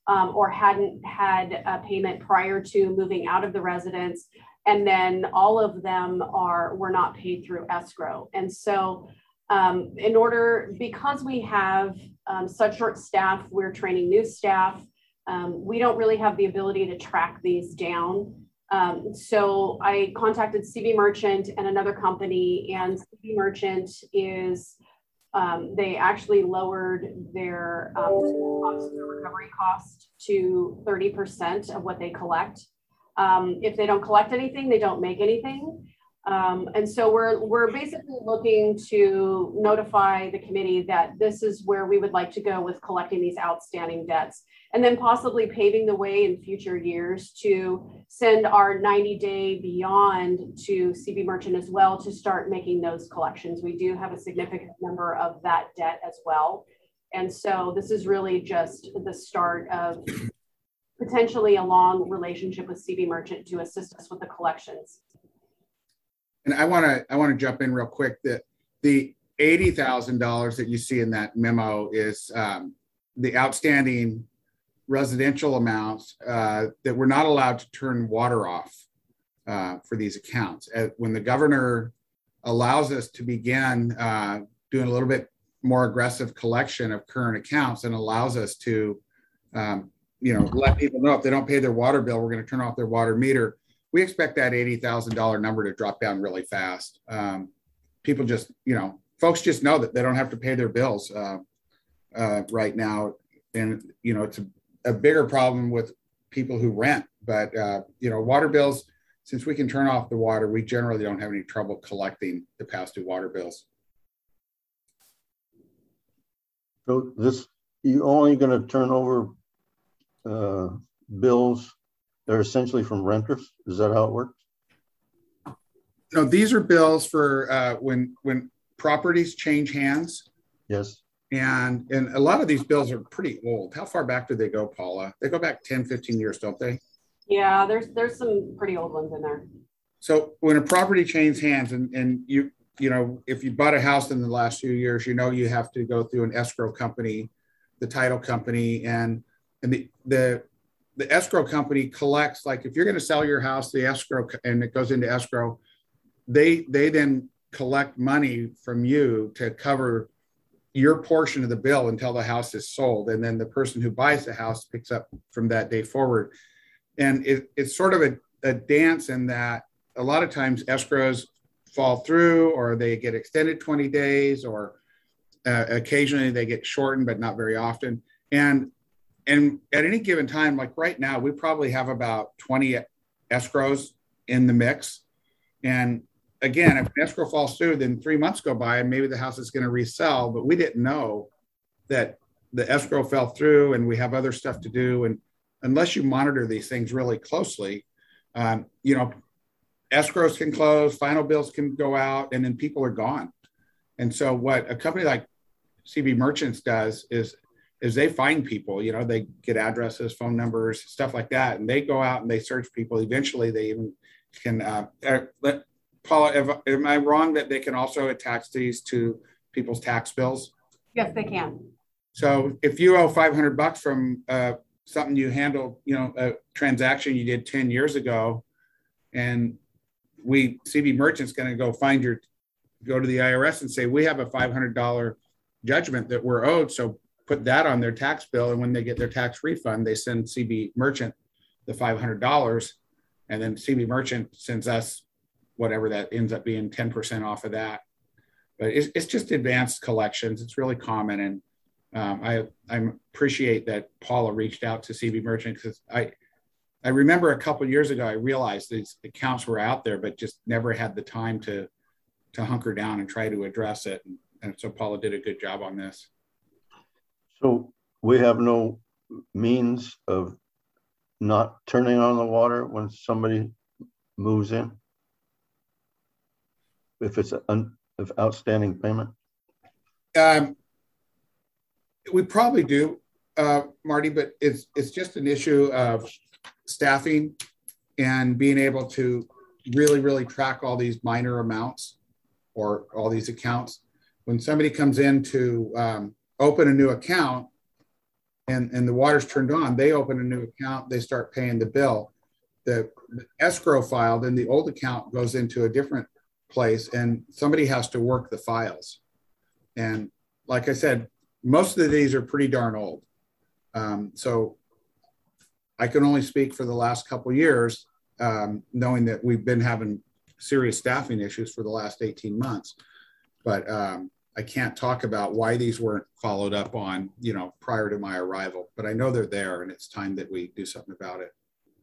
or hadn't had a payment prior to moving out of the residence. And then all of them were not paid through escrow. And so because we have such short staff, we're training new staff. We don't really have the ability to track these down. So I contacted CB Merchant and another company, and CB Merchant is, they actually lowered their recovery cost to 30% of what they collect. If they don't collect anything, they don't make anything. And so we're basically looking to notify the committee that this is where we would like to go with collecting these outstanding debts, and then possibly paving the way in future years to send our 90-day beyond to CB Merchant as well to start making those collections. We do have a significant number of that debt as well. And so this is really just the start of potentially a long relationship with CB Merchant to assist us with the collections. And I want to jump in real quick that the $80,000 that you see in that memo is the outstanding residential amounts that we're not allowed to turn water off for these accounts. When the governor allows us to begin doing a little bit more aggressive collection of current accounts and allows us to let people know if they don't pay their water bill, we're going to turn off their water meter. We expect that $80,000 number to drop down really fast. People just, folks just know that they don't have to pay their bills right now. And, it's a bigger problem with people who rent. But, water bills, since we can turn off the water, we generally don't have any trouble collecting the past due water bills. So you're only going to turn over bills that are essentially from renters? Is that how it works? No, these are bills for when properties change hands. Yes. And a lot of these bills are pretty old. How far back do they go, Paula? They go back 10, 15 years, don't they? Yeah, there's some pretty old ones in there. So when a property changes hands and if you bought a house in the last few years, you have to go through an escrow company, the title company, and the escrow company collects, like if you're going to sell your house, the escrow, and it goes into escrow, they then collect money from you to cover your portion of the bill until the house is sold. And then the person who buys the house picks up from that day forward. And it's sort of a dance in that a lot of times escrows fall through, or they get extended 20 days, or occasionally they get shortened, but not very often. And at any given time, like right now, we probably have about 20 escrows in the mix. And again, if an escrow falls through, then 3 months go by and maybe the house is going to resell, but we didn't know that the escrow fell through and we have other stuff to do. And unless you monitor these things really closely, escrows can close, final bills can go out, and then people are gone. And so what a company like CB Merchants does is they find people, they get addresses, phone numbers, stuff like that. And they go out and they search people. Eventually they even can, Paula, am I wrong that they can also attach these to people's tax bills? Yes, they can. So if you owe $500 from something you handled, a transaction you did 10 years ago, and CB Merchant's going to go to the IRS and say, we have a $500 judgment that we're owed. So put that on their tax bill. And when they get their tax refund, they send CB Merchant the $500. And then CB Merchant sends us whatever that ends up being, 10% off of that. But it's just advanced collections. It's really common. And I appreciate that Paula reached out to CB Merchant, because I remember a couple of years ago, I realized these accounts were out there, but just never had the time to hunker down and try to address it. And so Paula did a good job on this. So we have no means of not turning on the water when somebody moves in, if it's of outstanding payment? We probably do, Marty, but it's just an issue of staffing and being able to really, really track all these minor amounts or all these accounts. When somebody comes in to open a new account, and the water's turned on, they open a new account, they start paying the bill. The escrow file, then the old account goes into a different place and somebody has to work the files. And like I said, most of these are pretty darn old. So I can only speak for the last couple of years, knowing that we've been having serious staffing issues for the last 18 months. But I can't talk about why these weren't followed up on, prior to my arrival, but I know they're there and it's time that we do something about it.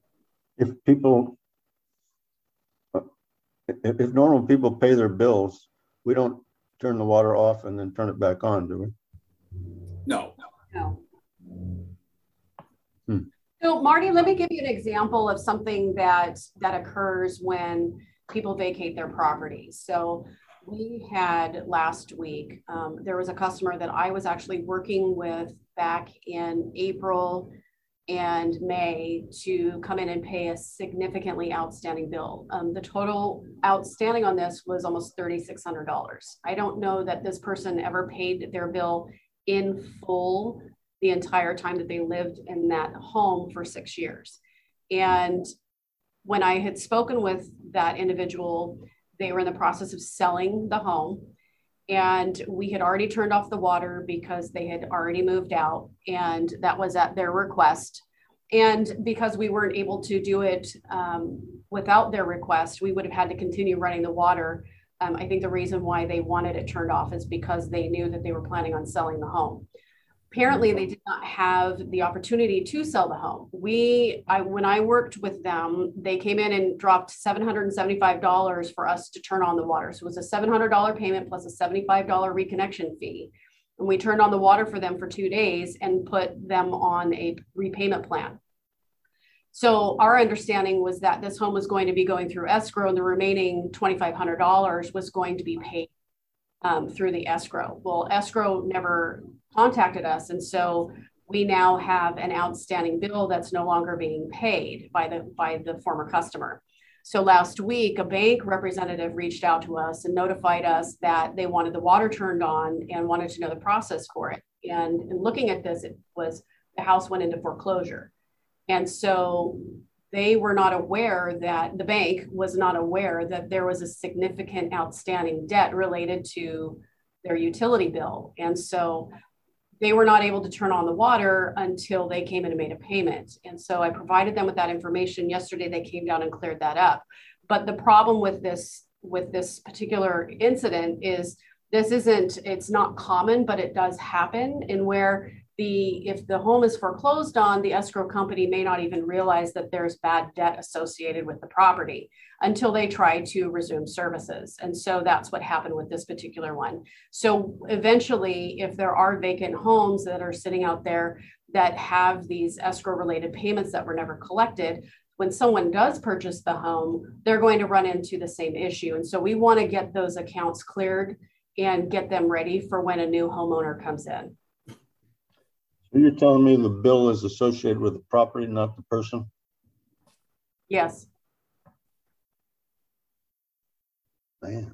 If normal people pay their bills, we don't turn the water off and then turn it back on, do we? No. So Marty, let me give you an example of something that occurs when people vacate their property. So we had last week, there was a customer that I was actually working with back in April and May to come in and pay a significantly outstanding bill. The total outstanding on this was almost $3,600. I don't know that this person ever paid their bill in full the entire time that they lived in that home for 6 years. And when I had spoken with that individual, they were in the process of selling the home and we had already turned off the water because they had already moved out and that was at their request. And because we weren't able to do it without their request, we would have had to continue running the water. I think the reason why they wanted it turned off is because they knew that they were planning on selling the home. Apparently, they did not have the opportunity to sell the home. When I worked with them, they came in and dropped $775 for us to turn on the water. So it was a $700 payment plus a $75 reconnection fee. And we turned on the water for them for 2 days and put them on a repayment plan. So our understanding was that this home was going to be going through escrow and the remaining $2,500 was going to be paid through the escrow. Well, escrow never contacted us. And so we now have an outstanding bill that's no longer being paid by the former customer. So last week, a bank representative reached out to us and notified us that they wanted the water turned on and wanted to know the process for it. And in looking at this, it was the house went into foreclosure. And so they were not aware that the bank was not aware that there was a significant outstanding debt related to their utility bill. And so they were not able to turn on the water until they came in and made a payment. And so I provided them with that information. Yesterday, they came down and cleared that up. But the problem with this particular incident is it's not common, but it does happen. And where if the home is foreclosed on, the escrow company may not even realize that there's bad debt associated with the property until they try to resume services. And so that's what happened with this particular one. So eventually, if there are vacant homes that are sitting out there that have these escrow related payments that were never collected, when someone does purchase the home, they're going to run into the same issue. And so we want to get those accounts cleared and get them ready for when a new homeowner comes in. So you're telling me the bill is associated with the property, not the person? Yes. Man,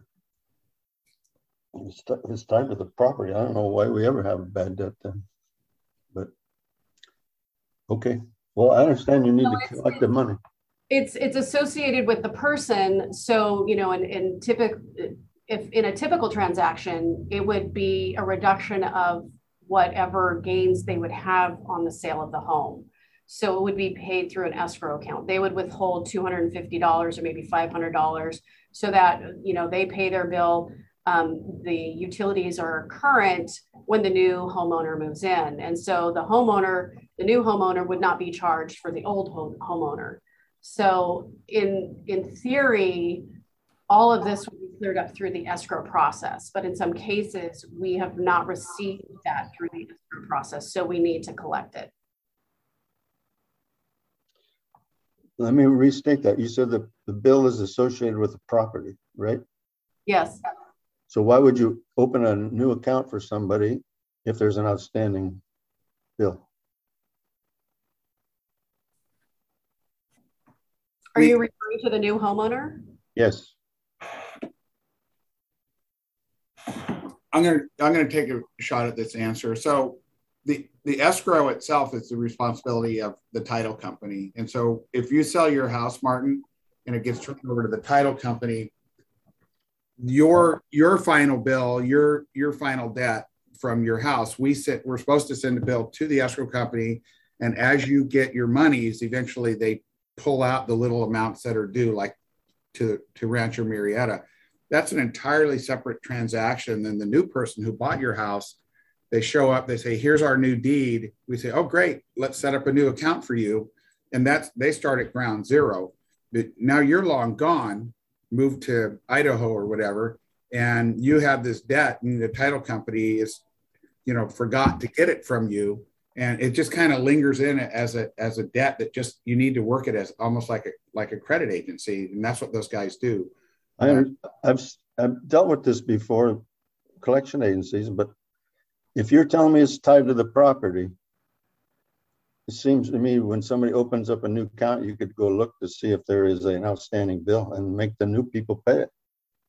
it's tied to the property. I don't know why we ever have a bad debt then, but okay. Well, I understand you need to collect the money. It's associated with the person. So, if in a typical transaction, it would be a reduction of whatever gains they would have on the sale of the home. So it would be paid through an escrow account. They would withhold $250 or maybe $500 so that, they pay their bill. The utilities are current when the new homeowner moves in. And so the new homeowner would not be charged for the old homeowner. So in theory, all of this would be cleared up through the escrow process, but in some cases, we have not received that through the escrow process, so we need to collect it. Let me restate that. You said that the bill is associated with the property, right? Yes. So why would you open a new account for somebody if there's an outstanding bill? Are you referring to the new homeowner? Yes. I'm gonna take a shot at this answer. So the escrow itself is the responsibility of the title company. And so if you sell your house, Martin, and it gets turned over to the title company, your final bill, your final debt from your house, we're supposed to send a bill to the escrow company. And as you get your monies, eventually they pull out the little amounts that are due, like to Rancho Murrieta. That's an entirely separate transaction than the new person who bought your house. They show up, they say, here's our new deed. We say, oh, great, let's set up a new account for you. And they start at ground zero. But now you're long gone, moved to Idaho or whatever, and you have this debt, and the title company is, forgot to get it from you. And it just kind of lingers in as a debt that just, you need to work it as almost like a credit agency. And that's what those guys do. I've dealt with this before, collection agencies, but if you're telling me it's tied to the property, it seems to me when somebody opens up a new account, you could go look to see if there is an outstanding bill and make the new people pay it.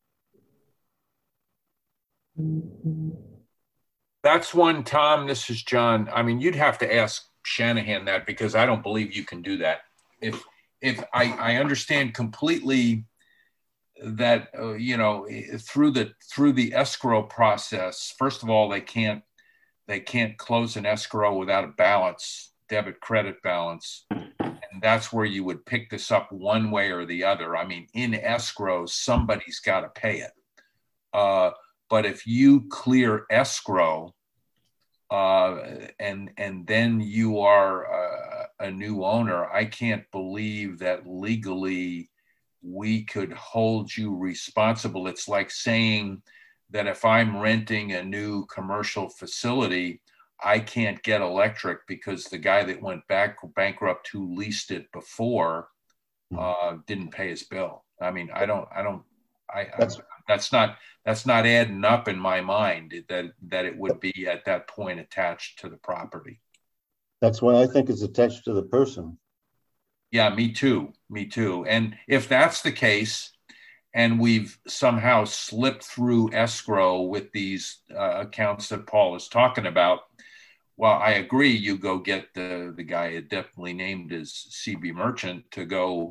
That's one, Tom. This is John. I mean, you'd have to ask Shanahan that, because I don't believe you can do that. If I understand completely that through the escrow process, first of all, they can't close an escrow without a balance, debit credit balance, and that's where you would pick this up one way or the other. I mean, in escrow, somebody's got to pay it. But if you clear escrow and then you are a new owner, I can't believe that legally we could hold you responsible. It's like saying that if I'm renting a new commercial facility, I can't get electric because the guy that went bankrupt who leased it before didn't pay his bill. I mean, that's not adding up in my mind that it would be at that point attached to the property. That's why I think it's attached to the person. Yeah, me too. And if that's the case, and we've somehow slipped through escrow with these accounts that Paul is talking about, well, I agree. You go get the guy definitely named as CB Merchant to go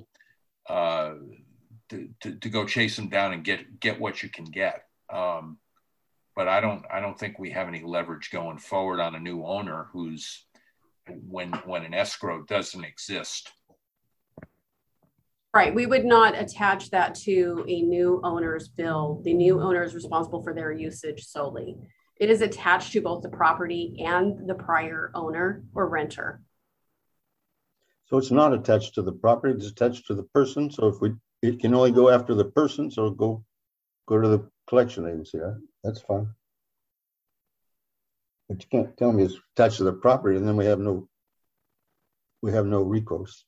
to go chase him down and get what you can get. But I don't think we have any leverage going forward on a new owner who's when an escrow doesn't exist. Right, we would not attach that to a new owner's bill. The new owner is responsible for their usage solely. It is attached to both the property and the prior owner or renter. So it's not attached to the property, it's attached to the person. So it can only go after the person, so go to the collection agency. Right? That's fine. But you can't tell me it's attached to the property and then we have no recourse.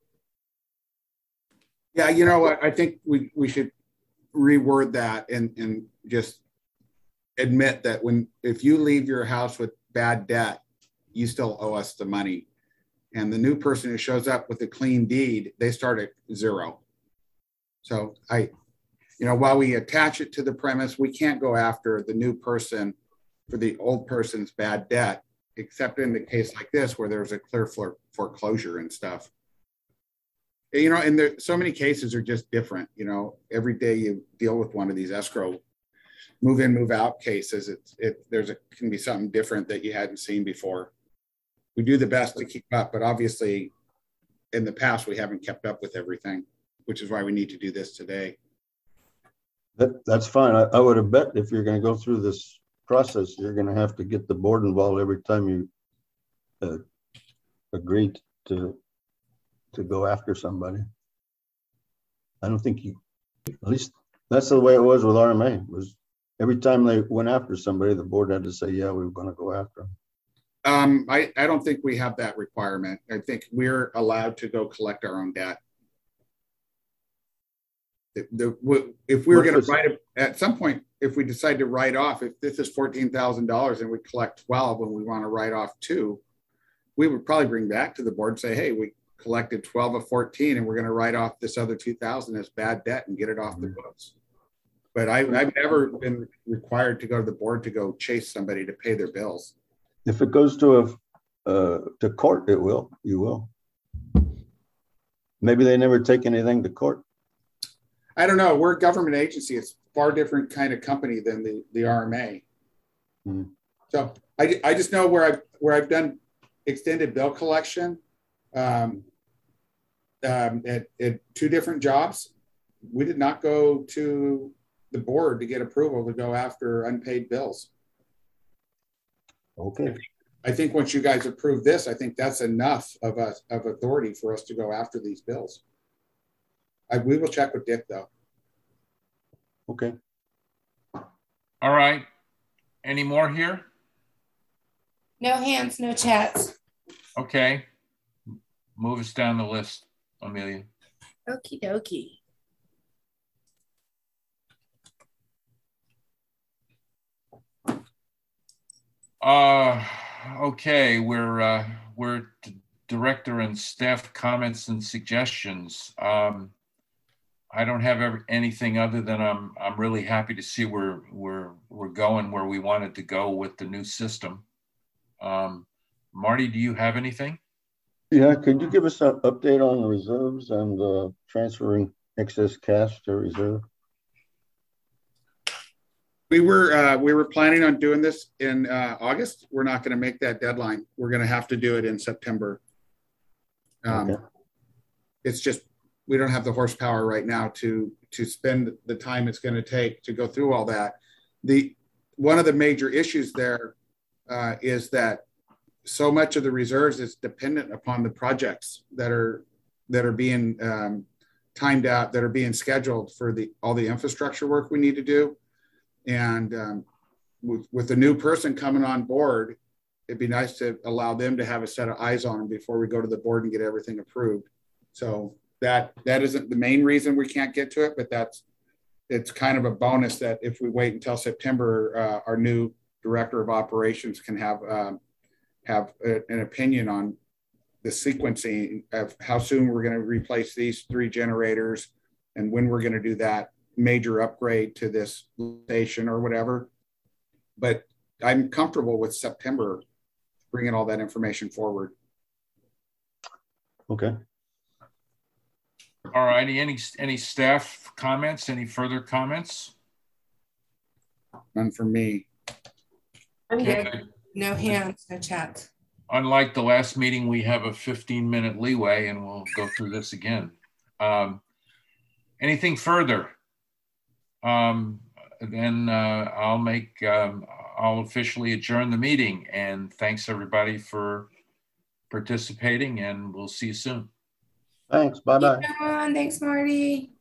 Yeah, you know what? I think we should reword that and just admit that if you leave your house with bad debt, you still owe us the money. And the new person who shows up with a clean deed, they start at zero. So while we attach it to the premise, we can't go after the new person for the old person's bad debt, except in the case like this where there's a clear foreclosure and stuff. And there, so many cases are just different. Every day you deal with one of these escrow move in, move out cases. Can be something different that you hadn't seen before. We do the best to keep up, but obviously in the past we haven't kept up with everything, which is why we need to do this today. That's fine. I would have bet if you're going to go through this process, you're going to have to get the board involved every time you agree to go after somebody. I don't think at least that's the way it was with RMA. Was every time they went after somebody, the board had to say, yeah, we were going to go after them. I don't think we have that requirement. I think we're allowed to go collect our own debt. If we were going to write it at some point, if we decide to write off, if this is $14,000 and we collect 12 and we want to write off 2, we would probably bring back to the board and say, hey, we collected 12 of 14 and we're going to write off this other 2,000 as bad debt and get it off the books. But I've never been required to go to the board to go chase somebody to pay their bills. If it goes to court, it will. You will. Maybe they never take anything to court. I don't know. We're a government agency. It's far different kind of company than the RMA. So I just know where I've done extended bill collection at 2 different jobs. We did not go to the board to get approval to go after unpaid bills. Okay. I think once you guys approve this, I think that's enough of authority for us to go after these bills. We will check with Dick though. Okay. All right. Any more here? No hands, no chats. Okay. Move us down the list, Amelia. Okie dokie. Okay, we're director and staff comments and suggestions. I don't have anything other than I'm really happy to see we're going where we wanted to go with the new system. Marty, do you have anything? Yeah, could you give us an update on the reserves and transferring excess cash to reserve? We were planning on doing this in August. We're not going to make that deadline. We're going to have to do it in September. Okay. It's just we don't have the horsepower right now to spend the time it's going to take to go through all that. One of the major issues there is that so much of the reserves is dependent upon the projects that are being timed out, that are being scheduled for all the infrastructure work we need to do. And with the new person coming on board, it'd be nice to allow them to have a set of eyes on them before we go to the board and get everything approved. So that isn't the main reason we can't get to it, but it's kind of a bonus that if we wait until September, our new director of operations can have an opinion on the sequencing of how soon we're going to replace these 3 generators and when we're going to do that major upgrade to this station or whatever. But I'm comfortable with September bringing all that information forward. Okay. All righty. Any staff comments? Any further comments? None from me. I'm good. Okay. No hands, no chats. Unlike the last meeting, we have a 15-minute leeway and we'll go through this again. Anything further? Then I'll officially adjourn the meeting, and thanks everybody for participating, and we'll see you soon. Thanks. Bye-bye. Thanks, Marty.